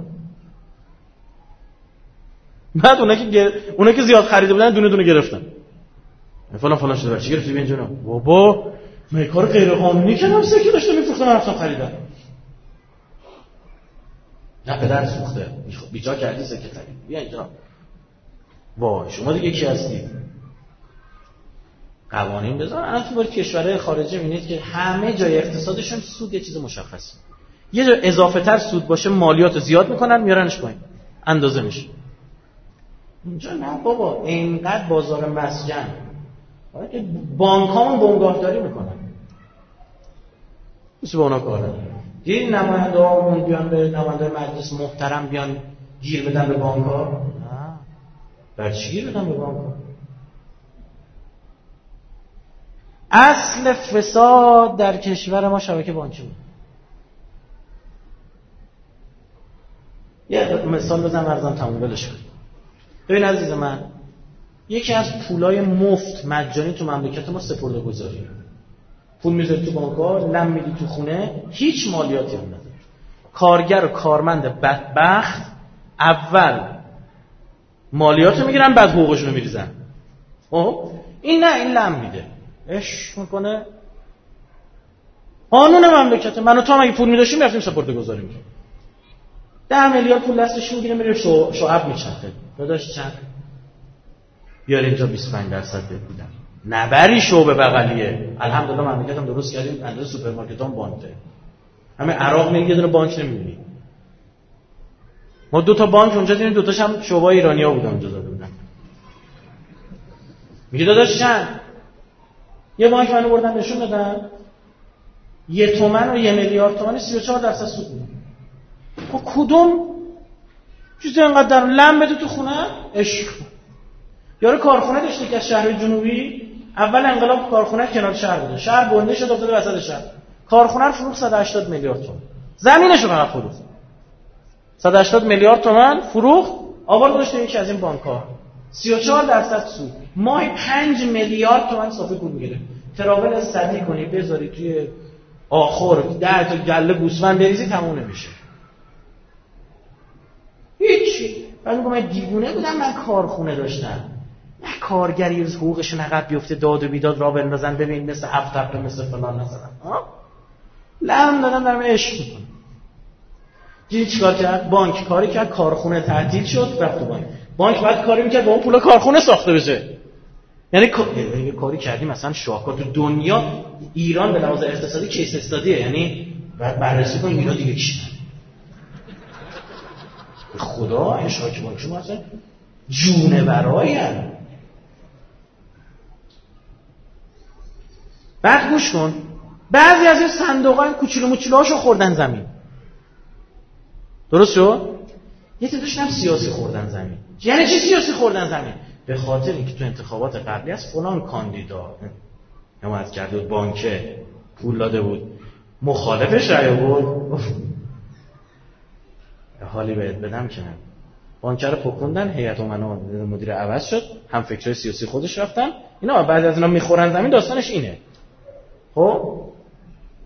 بعد اونا که زیاد خریده بودن دونه دونه گرفتن. فلان شده. چی گرفتی اینجوری؟ بابا من کار غیر قانونی کردم، سکه داشتم میفروختم رفتم خریدم. نه پدر سوخته بیجا کردی سکه خرید. بیا اینجا. وای شما دیگه کی هستید؟ قوانین بذار. الان تو برید کشورهای خارجی میبینید که همه جای اقتصادشون سود یه چیز مشخصه. یه جا اضافه تر سود باشه مالیات زیاد میکنن میارنش پایین. اندازه میشه. اینجا نه بابا، اینقدر بازار مسکن. که بانک‌هامون بنگاهداری میکنن. مثل به اونا کار نداره. این نماینده‌هامون بیان به نماینده مجلس محترم بیان گیر بدن به بانک‌ها؟ نه. برای چی گیر بدن به بانک‌ها؟ اصل فساد در کشور ما شبکه بانکی بود. یه مثال بزنم ارزم تموم بلش کنم. ببین عزیز من، یکی از پولای مفت مجانی تو مملکت ما سپرده‌گذاریه. پول میذاری تو بانک‌ها، لم میدی تو خونه، هیچ مالیاتی هم نداره. کارگر و کارمند بدبخت اول مالیاتو میگیرن بعد حقوقشونو میریزن. این نه، این لم میده. اش میکنه. قانون مملکت من و تو هم اگه پول می‌داشتیم رفتیم سپرده‌گذاری می‌کردیم. 10 میلیارد پول دستش میگیره میره شعب میچرخه. داداش چند؟ بیار اینجا 25% بودم. نبری شعبه بغلیه. الحمدلله مملکت هم درست کردیم. اندازه سوپرمارکتام بانکه. همه عراق میگه یه دونه بانک نمیبینی. ما 2 تا بانک اونجا دیدیم، 2 تاش هم شعبه ایرانی‌ها بودن اونجا داده بودن. میگه داداش چند؟ یه بانک منو بردن نشون دادن 1 تومن و 1 میلیارد تومانی 34% سود میده. خب کدوم چیزی انقدر در لم بده تو خونه؟ عشق. یارو کارخونه داشته که از شهر جنوبی اول انقلاب کارخونه کنار شهر بوده. شهر بنده شد افتاد وسط شهر. کارخونه رو فروخت 180 میلیارد تومان. زمینش رو فقط فروخت. 180 میلیارد تومان فروخت، آورد داشته یکی از این بانک‌ها. 34% سود. ماهی 5 میلیارد تومان صافی پول میگیره. تراول صدی کنی بذاری توی آخر 10 تا گله گوسفند بریزی تموم نمیشه. هیچی. بعد میگم من دیوونه بودم، من کارخونه داشتم. نه کارگری روز حقوقشون عقب بیفته، داد و بیداد را بندازن، ببین مثل 7 هفته مثل فلان مثلا. لم دادن دارم عشق میکنم. دیدی چیکار کرد؟ بانک کاری کرد، کارخونه تعطیل شد، رفت تو بانک بعد کاری میکرد با اون پولا کارخونه ساخته بشه. یعنی کاری کردیم مثلا شاهکار تو دنیا. ایران به لحاظ اقتصادی کیس استادیه. یعنی بررسی کنیم اینا دیگه چی خدا اشاک بانک ما اصلا جونه برایم. بعد گوش کن، بعضی از این صندوق‌ها کوچولو موچولوهاشو خوردن زمین. درست شد؟ یه تعدادش هم سیاسی خوردن زمین. یعنی چی سیاسی خوردن زمین؟ به خاطر اینکه تو انتخابات قبلی از فلان کاندیدا حمایت کرده بود، بانکه پول داده بود، مخالفش رأی آورد. حالی بهت بدم که بانکه رو پکوندن، هیئت امنا مدیر عوض شد، هم فکرای سیاسی خودش رفتن. اینا بعضی از اینا میخورن زمین. داستانش اینه. خب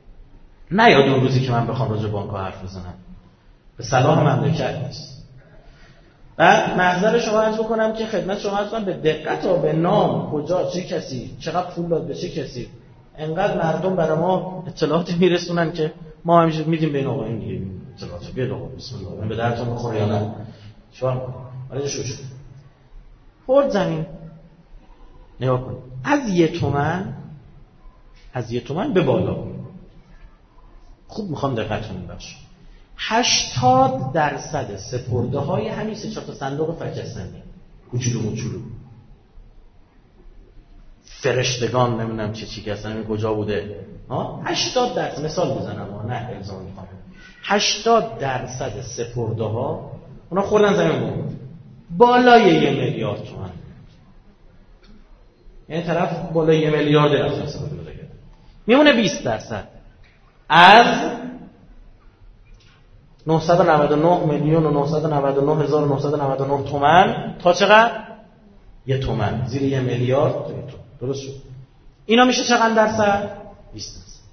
نه یاد اون روزی که من بخوام راجع به بانک‌ها حرف بزنم، به صلاح مملکت نیست. بعد محضر شما عرض بکنم که خدمت شما عرض کنم به دقت و به نام کجا چه کسی چقدر پول داد به چه کسی. انقدر مردم برای ما اطلاعات میرسونن که ما همیشه میدیم به این آقا این دیگه اطلاعات بیاد آقا بسم الله به درتون بخوره یا نه چیکار کنیم. ولی شو خورد زمین. نگاه کن از 1 تومن به بالا. خوب میخوام دقت کنید باشه. 80% سپرده های همین 3-4 تا صندوق فکستنی کوچولو فرشتگان نمیدونم چی هستن کجا بوده ها 80% مثال میزنم نه الزام میخوام 80% سپرده ها اونا خوردن زمین بود بالای 1 میلیارد تومان. یعنی طرف بالای 1 میلیارد رفت سپرده کرد. میمونه 20% از 999,999,999 تومان تا چقدر؟ 1 تومن زیر 1 میلیارد. درست شد. اینا میشه چقدر درصد؟ 20%.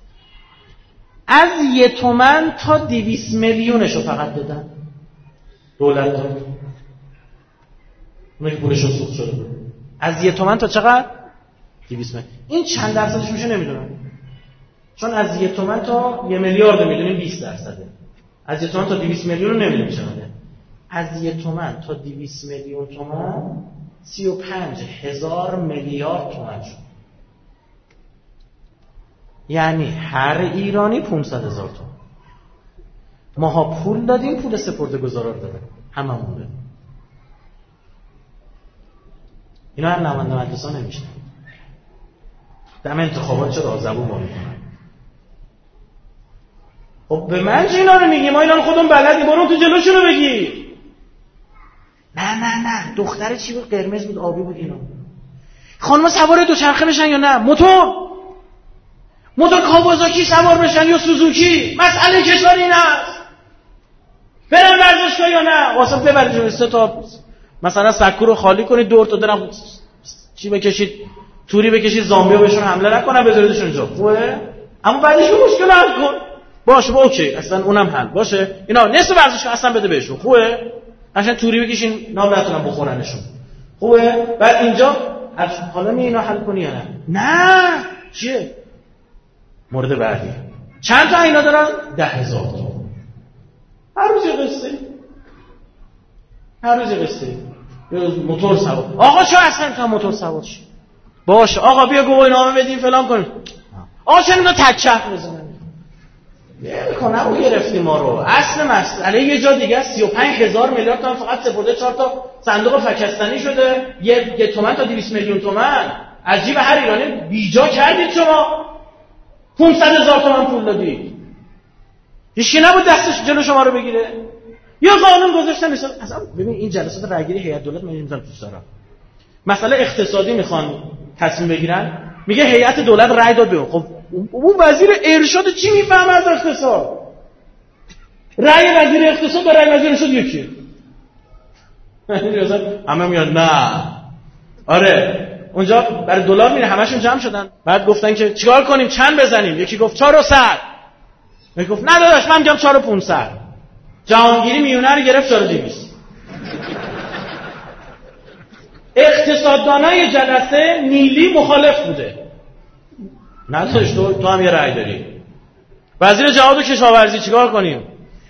از 1 تومن تا 200 میلیونشو فقط دادن دولت داد. اونایی که پولشون سوخت شده از 1 تومن تا چقدر؟ 200 میلیون. این چند درصدش میشه نمیدونم، چون از 1 تومن تا 1 میلیارد میدونیم 20%. از 1 تومن تا 200 میلیون رو نمیدونیم چقدره. از 1 تومن تا 200 میلیون تومان 35,000 میلیارد تومان شد. یعنی هر ایرانی 500,000 تومان. ماها پول دادیم، پول سپرده گذارا رو دادن هممون دادیم. اینا هر نماینده مجلس ها نمیشن. دم انتخابات چرا آزبون با میکنن؟ خب به من چه اینا رو میگی؟ ما اینا رو خودمون بلدی، برو تو جلوشون رو بگی. نه دختر چی بود؟ قرمز بود آبی بود اینا. خانم‌ها سوار دوچرخه بشن یا نه؟ موتور کاوازاکی سوار بشن یا سوزوکی؟ مسئله کشور این است. برن ورزشگاه یا نه؟ واسه ببرید 3 تا مثلا سکو رو خالی کنید دور تا درم چی بکشید توری بکشید زامبیا بهشون حمله نکنن بذاریدشون اونجا. خوبه؟ اما بعدش مشکل حل کن. باشه با اوکی اصلا اونم حل باشه. اینا نصف ورزشگاه اصلا بده بهشون. خوبه؟ عشان توری بکشین نام نتونن بخورنشون. خوبه؟ بعد اینجا حالا می اینا حل کنی یا نه؟ چیه؟ مورد بعدی چند تا اینا دارن؟ 10,000 تا. هر روز قصه موتور سوار. آقا چرا اصلا تا موتور سوار شی؟ باشه آقا بیا گواهینامه بدیم فلان کنیم. آقا چرا اینا تکچرخ بزنن؟ کنم و گرفتیم ما رو. اصل مسئله یه جا دیگه 35,000 میلیارد تومان فقط سپرده 4 تا صندوق فکستنی شده. 1 تومن تا 200 میلیون تومان. عجیب هر ایرانی بیجا کردید شما. 500,000 تومان پول دادید. هیچکی نبود دستش جلو شما رو بگیره. یا قانون گذاشتن مثلا اصلا ببین این جلسات رأیگیری هیئت دولت من نمیذارم تو سرا. مسئله اقتصادی میخوان تصمیم بگیرن میگه هیئت دولت رأی داد به خب اون وزیر ارشاد چی میفهمه از اقتصاد؟ رأی وزیر اقتصاد با رأی وزیر ارشاد یکیه. همه میگن نه. آره اونجا برای دلار میره همشون جمع شدن. بعد گفتن که چیکار کنیم چند بزنیم؟ یکی گفت 400. یکی گفت نه داداش من میگم 4,500. جهانگیری میونه رو گرفت 4,200. اقتصاددانای جلسه نیلی مخالف بوده. نداشت تو هم یه رأی داری. وزیر جهاد و کشاورزی چیکار کنیم؟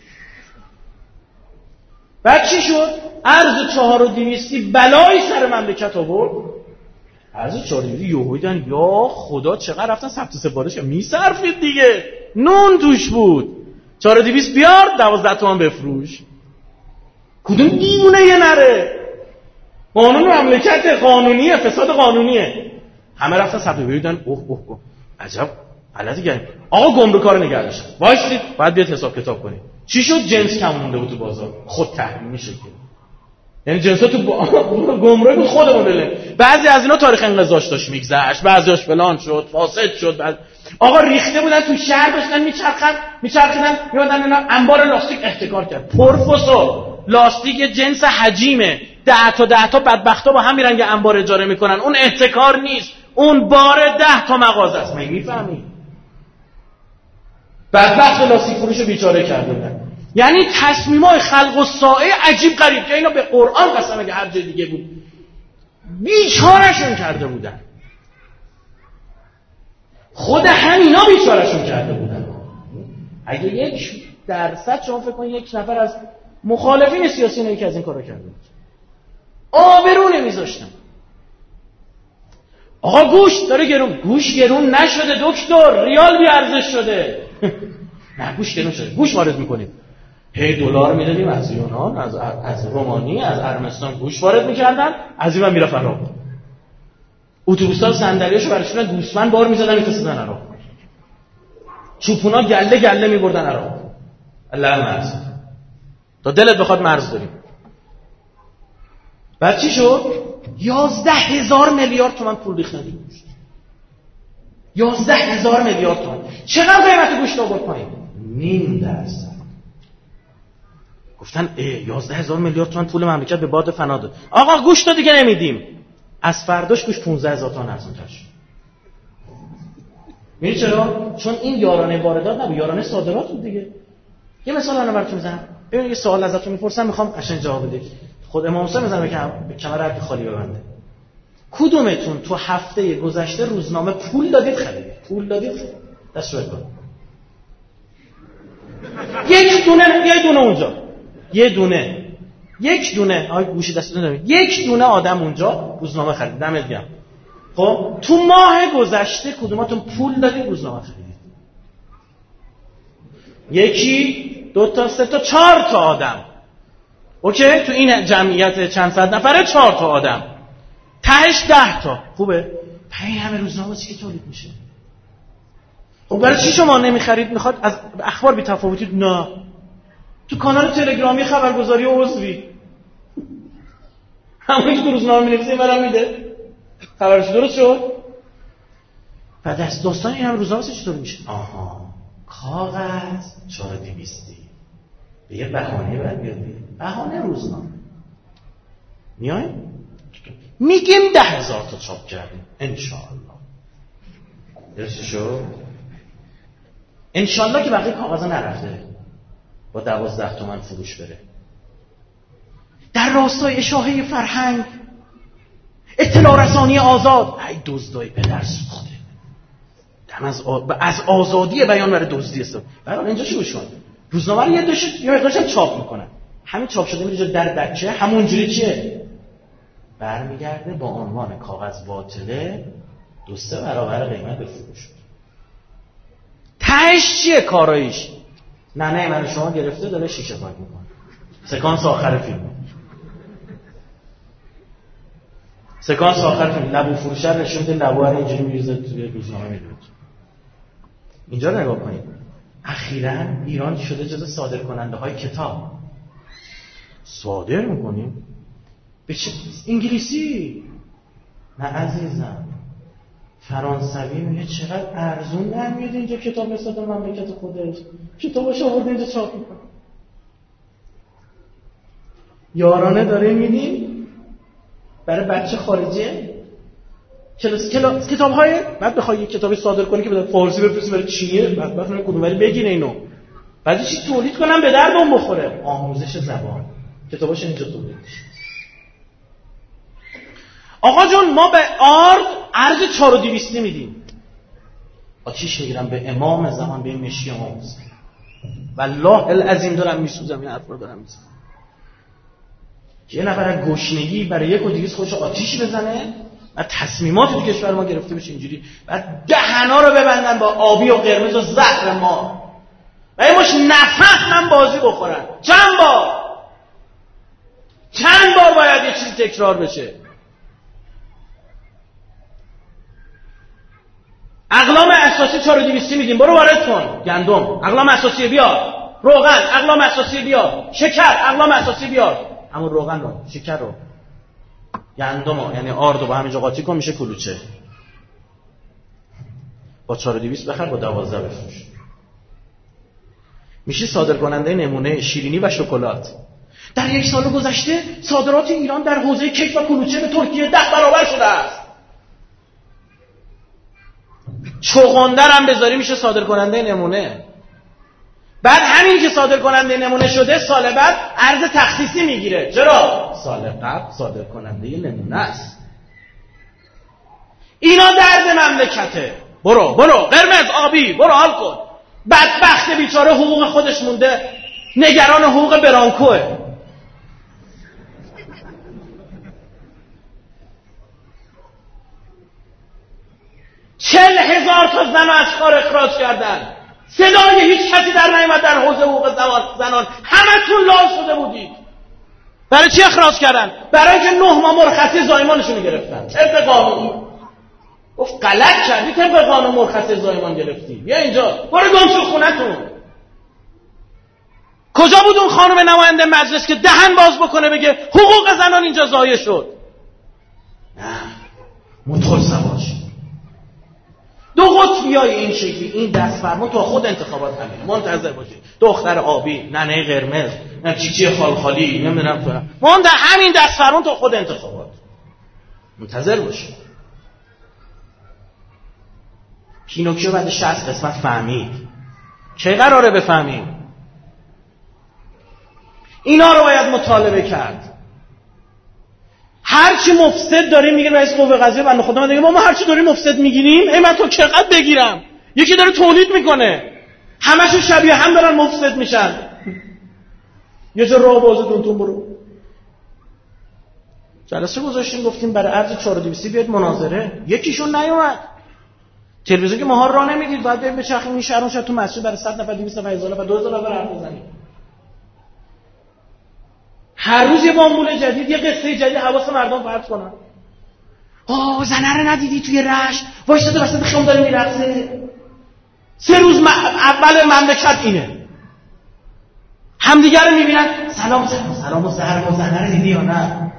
بعد چی شد؟ ارز 4,200 بلایی سر مملکت آورد. ارز 4,200 یهودن یا خدا چقدر رفتن ثبت سفارش میصرفید دیگه. نون توش بود. 4,200 بیار 12 تومن بفروش. کدوم دیوونه یه نره؟ قانون مملکت قانونیه، فساد قانونیه. همه رفتن ثبت بریدن. اوه عجب غلطی کردیم. آقا گمرکا رو نگه داشت. وایسید بعد بیاد حساب کتاب کنیم. چی شد؟ جنس کم مونده بود تو بازار. خود تحریم میشه که. یعنی جنسا تو گمرک بود خودمون دله. بعضی از اینا تاریخ انقضاش داشت میگذشت، بعضیاش فلان شد، فاسد شد. آقا ریخته بودن تو شهر داشتن میچرخیدن میادن اینا انبار لاستیک احتکار کرد. پرفسور لاستیک جنس حجیمه. 10 تا بدبختا با هم میرن که انبار اجاره میکنن. اون احتکار نیست. اون بار 10 تا مغازه است. میفهمی؟ بدبخت لاستیک فروشو بیچاره کرده بودن. یعنی تصمیمای خلق الساعه عجیب غریب که اینا به قرآن قسم اگه هر جای دیگه بود بیچارهشون کرده بودن. خود همینا بیچارهشون کرده بودن. اگه 1% شما فکر کنید 1 نفر از مخالفین سیاسی نه که از این کارا کرده بود، آبرو نمیذاشتن. آقا گوشت داره گرون، گوش گرون نشده دکتر، ریال بی ارزش شده. نه گوش گرون شده، گوش وارد میکنیم، هی دلار میدادیم از یونان، از رومانی، از ارمنستان گوش وارد میکردن، از این میرفت عراق. اتوبوس‌ها صندلیاشو براشون گوسفند بار میزدن میفرستادن عراق. چوپونا گله گله میبردن عراق. الله مرز. تا دلت بخواد مرز داریم. بعد چی شد؟ 11,000 میلیارد تومان پول ریختن تو گوشت. 11,000 میلیارد تومان. چقدر قیمت گوشت آورد پایین؟ 0.5%. گفتن 11,000 میلیارد تومان پول مملکت به باد فنا داد. آقا گوشت رو دیگه نمیدیم. از فرداش گوشت 15,000 تومان ارزان‌تر شد. می‌دونی چرا؟ چون این یارانه واردات نبود، یارانه صادرات بود دیگه. یه مثال الان براتون میزنم. ببینید یه سوال ازتون میپرسم، میخوام قشنگ جواب بدید. خود امام حسین میزنه به کمر حرف خالی ببنده. کدومتون تو هفته گذشته روزنامه پول دادید خریدید؟ پول دادید خریدید؟ دست رو بکن. یک دونه اونجا. یک دونه آی گوشی دستتون دارید. یک دونه آدم اونجا روزنامه خرید. دمت گرم. خب تو ماه گذشته کدوماتون پول دادید روزنامه خریدید؟ 1 2 تا 3 تا 4 تا آدم. اوکی؟ تو این جمعیت چند صد نفره 4 تا آدم. تهش 10 تا. خوبه؟ پای همه روزنامه چی که تولید میشه؟ خب برای چی شما نمیخرید؟ میخواد از اخبار بی تفاوتی؟ نه. تو کانال تلگرامی خبرگزاری عضوی. همونی که تو روزنامه می‌نویسه برام میده. خبرش درست شد؟ بعد از داستان این هم روزنامه چطور میشه؟ آها. کاغذ 4200. به یه بهانه برمیادی. بهانه روزنامه. میایم؟ میگیم 10,000 تا چاپ کردیم. انشاءالله. درست شد؟ انشاءالله که بقیه کاغذا نرفته. با 12 تومن فروش بره. در راستای اشاعه فرهنگ، اطلاع رسانی آزاد، ای دزدای پدر سوخته. از آزادی بیان برای دزدی است. برای اینجا چی بشون؟ روزنامه رو یه مقدارش چاپ میکنن. همین چاپ شده میره در بچه همونجوری چیه؟ برمیگرده با عنوان کاغذ باطله 2-3 برابر قیمت به فروش. تهش چیه کارایش؟ نه من شما گرفته داره شیشه پاک میکنه. سکانس آخر فیلم. لبو فروشه نشون میده، لبو رو اینجوری میریزه توی روزنامه میدونه. اینجا رو نگاه کنید. اخیراً ایران شده جزو صادر کننده های کتاب. صادر میکنیم به چه؟ انگلیسی. نه عزیزم، فرانسوی. میگه چقدر ارزون در میاد اینجا کتاب مثل مملکت خودش. کتابش آورده اینجا چاپ میکنه. یارانه داره میدیم برای بچه خارجی کتاب‌های بعد بخوای یک کتابی صادر کنی که به فارسی بفرستی برای چینیه، بعد بفهمن کدوم ولی بگیره اینو. بعد چی تولید کنن به دردم بخوره. آموزش زبان. کتاباش اینجا تولید میشه. آقا جون ما به ارز 4200 میدیم. آتیش میگیرم به امام زمان، به این مشی امام حسین. والله العظیم دارم میسوزم این حرفا رو دارم میزنم. که یه نفر از گشنگی برای 1,200 خودش آتیش بزنه و تصمیمات تو کشور ما گرفته بشه اینجوری، بعد دهنا رو ببندن با آبی و قرمز و زهر ما و یه مش نفهمن بازی بخورن. چند بار باید یه چیزی تکرار بشه؟ اقلام اساسی 4200 میدیم، برو وارد کن. گندم اقلام اساسی بیار، روغن اقلام اساسی بیار، شکر اقلام اساسی بیار. همون روغن رو، شکر رو، گندم رو، یعنی آرد رو با همینجا قاطی کن میشه کلوچه. با 4200 بخر، با 12 بفروش. میشه صادر کننده نمونه شیرینی و شکلات. در 1 سال گذشته صادرات ایران در حوزه کیک و کلوچه به ترکیه 10 برابر شده است. چغندر هم بذاری میشه صادر کننده نمونه. بعد همین که صادر کننده نمونه شده سال بعد ارز تخصیصی میگیره. چرا؟ سال قبل صادر کننده نمونه است. اینا درد مملکته. برو قرمز آبی برو حال کن. بدبخت بیچاره حقوق خودش مونده، نگران حقوق برانکوه. چل هزار تا زن از کار اخراج کردن، صدای هیچ کسی در نیامد در حوزه حقوق زنان. همتون لال شده بودید. برای چی اخراج کردن؟ برای اینکه 9 ماه مرخصی زایمانشون گرفتن طبق قانون. گفت غلط کردی، طبق قانون مرخصی زایمان گرفتی، بیا اینجا، برو گم شو خونتون. کجا بود اون خانم نماینده مجلس که دهن باز بکنه بگه حقوق زنان اینجا ضایع شد؟ نه، موتور سوار شد. دو قطبیای این شکلی این دست فرمون تو خود انتخابات همین منتظر باشید. دختر آبی، ننه قرمز، چیچی خالخالی، نمیدونم تو همین دست فرمون تو خود انتخابات منتظر باشید. پینوکیو بعد 60 قسمت فهمید. کی قراره بفهمیم؟ اینا رو باید مطالبه کرد. هرچی مفسد داریم میگه رئیس قوه قضاییه بنده خدا من دیگه ما هرچی داریم مفسد میگیریم، ای من تو چقدر بگیرم؟ یکی داره تولید میکنه، همشون شبیه هم دارن مفسد میشن. یه جا راه بازتون برو. جلسه گذاشتیم گفتیم برای ارز 4200 بیاید مناظره، یکیشون نیومد. تلویزیون که ماها راه نمیدید، بعد بریم بچرخیم این شهر اون شهر تو مسجد برای 100 نفر 200 نفر 1000 نفر 2000 نفر حرف بزنیم. هر روز یه بامبول جدید، یه قصه جدید حواس مردم پرت کنن. زنه رو ندیدی توی رشت وایساده وسط خیابون داره میرقصه. 3 روز اول مملکت اینه. همدیگه رو میبینن سلام و سلام زنه رو دیدی یا نه؟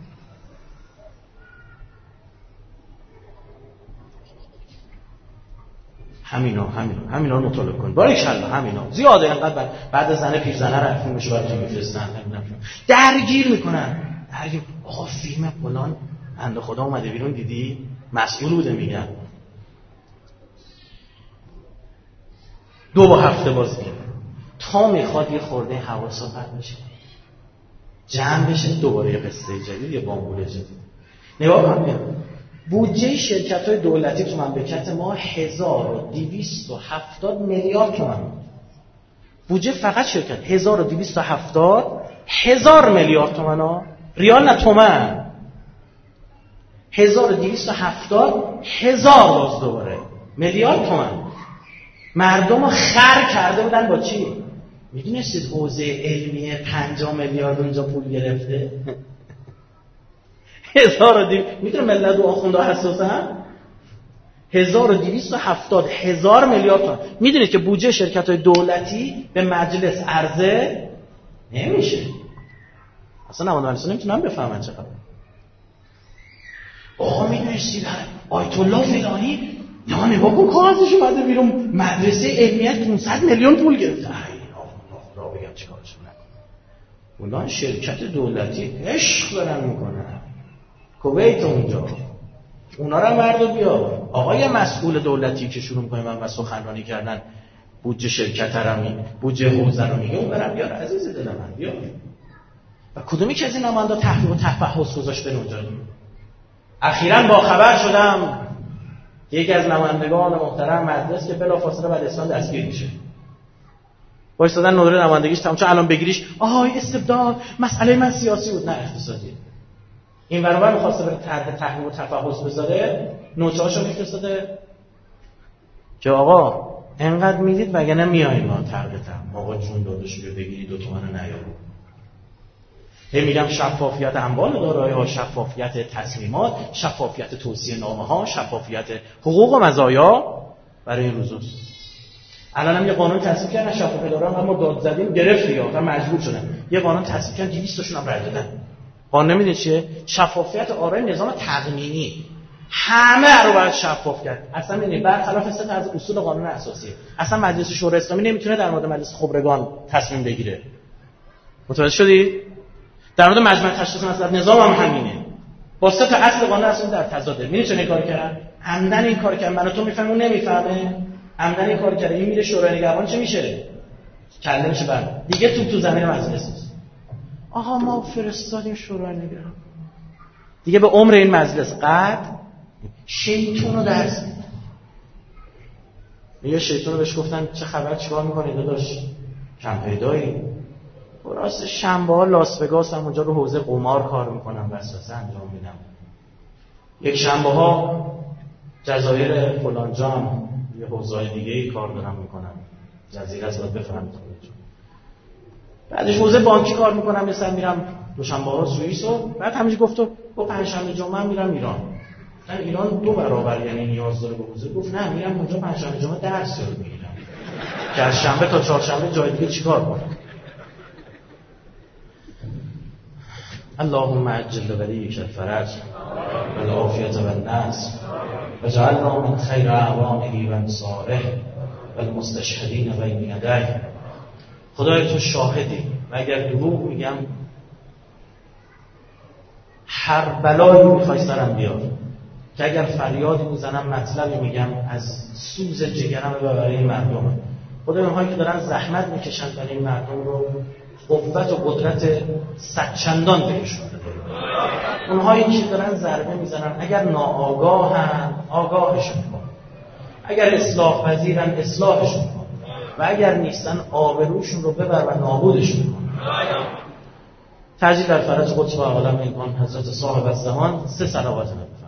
همینا رو مطالعه کن. باریکالله همینا زیاده. انقدر بعد زنه پیر زنه رو فیلمش براتون میفرستن، درگیر میکنن. آقا فیلم فلان بنده خدا اومده بیرون دیدی؟ مسئول بوده میگن. 2 هفته باز میگن تا میخواد یه خورده حواسا پرت بشه، جمع بشه، دوباره یه قصه جدید، یه بامبول جدید. نگاه کن بودجه شرکت‌های دولتی تو مملکت ما 1270 میلیارد تومان. بودجه فقط شرکت 1270 1000 میلیارد تومان ریال، نه تومان. 1270 1000 باز دوباره میلیارد تومان. مردم خر کرده بودن با چی؟ میدونستید حوزه علمی 50 میلیارد اونجا پول گرفته؟ 1200 میدونه ملت و آخونده حساسن؟ 1270 1000 میلیارد تومان. میدونید که بودجه شرکت‌های دولتی به مجلس عرضه نمیشه. اصلا نماینده نمیتونن بفهمن چقدر. آقا میدونستید آیت الله فلانی یا نگاه کن کاغذش اومده بیرون مدرسه علمیت 500 میلیون پول گرفته. را بگم چیکارش نکنه. اونها شرکت دولتی عشق دارن میکنن. کویت اونجا اونا رو برد بیا. آقای مسئول دولتی که شروع میکنه من سخنرانی کردن بودجه شرکت رو بودجه حوزه رو میگه، اون برم بیار عزیز دل من بیار. و کدومی که از این نماینده تحقیق و تفحص گذاشته اونجا؟ اخیراً با خبر شدم یکی از نمایندگان محترم مجلس که بلافاصله بعد اسلام دستگیر میشه. وایسادن نوره نمایندگیش تمام، چون الان بگیریش استبداد مسئله من سیاسی بود، نه اقتصادی. این برابر می‌خواسته بره طرح تحقیق و تفحص بذاره، نوچه‌هاشو میفرستاده که آقا انقدر میدید وگرنه میاییم ما طرح آقا جون داداش رو بگیری 2 تومن نیارو. میگم شفافیت اموال دارایی‌ها، شفافیت تصمیمات، شفافیت توصیه نامه‌ها، شفافیت حقوق و مزایا برای این روزوست. الان هم یه قانون تصویب کردن شفاف اداره، اما داد زدیم گرفت دیگه، آخر مجبور شدن یه قانون تصویب کردن 200 تاشون هم رد دادن. قانون نمیدونید چیه؟ شفافیت آرای نظام تقنینی. همه رو باید شفاف کرد. اصلا ببینید برخلاف سه تا از اصول قانون اساسی، اصلا مجلس شورای اسلامی نمیتونه در مورد مجلس خبرگان تصمیم بگیره. متوجه شدی؟ در مورد مجمع تشخیص مصلحت نظام هم همینه. با سه تا اصل قانون اساسی در تضاده. می‌بینید چه کار کردن؟ عمدن این کار کردن. من و تو میفهمیم اون نمیفهمه. عمدن این کار کرده. این میره شورای نگهبان چه میشه؟ کله میشه بعد دیگه تو زمین مجلس نیست. آها ما فرستادیم شورای نگهبان، دیگه به عمر این مجلس قد شیطون رو درس میدن. یه شیطون رو بهش گفتن چه خبر، چیکار میکنی داداش، کم پیدایی؟ راست شنبه ها لاس وگاس هم اونجا رو حوزه قمار کار میکنم، وسوسه انجام میدم. یک شنبه ها جزایر فلانجان یه حوزه دیگه ای کار دارم میکنم، جزیره از باید بفهمید. بعدش حوزه بانکی کار میکنم، مثلا میرم دوشنبه ها سوئیس و بعد همیشه گفت با پنجشنبه جمعه میرم ایران. ایران 2 برابر یعنی نیاز داره به حوزه. گفت نه میرم اونجا پنجشنبه جمعه درس یاد میگیرم که از شنبه تا چهارشنبه جای دیگه چیکار کنم. اللهم عجل لولیک الفرج والعافیة والنصر وجعلنا من خیر اعوانه و انصاره والمستشهدین بین یدیه. خدای تو شاهدی و اگر دروغ میگم هر بلایی میخوای سرم بیار، که اگر فریادی میزنم مطلبی میگم از سوز جگرم برای این مردم. خدای اونهایی که دارن زحمت میکشن برای این مردم رو قوت و قدرت صدچندان بهشون بده. اونهایی که دارن ضربه میزنن اگر ناآگاهن آگاهشون کن، اگر اصلاح پذیرن اصلاحشون کن و اگر نیستن آبروشون رو ببر و نابودشون کن. تعجیل در فرج قدس و عالم این کن حضرت صاحب الزمان 3 صلوات نبی.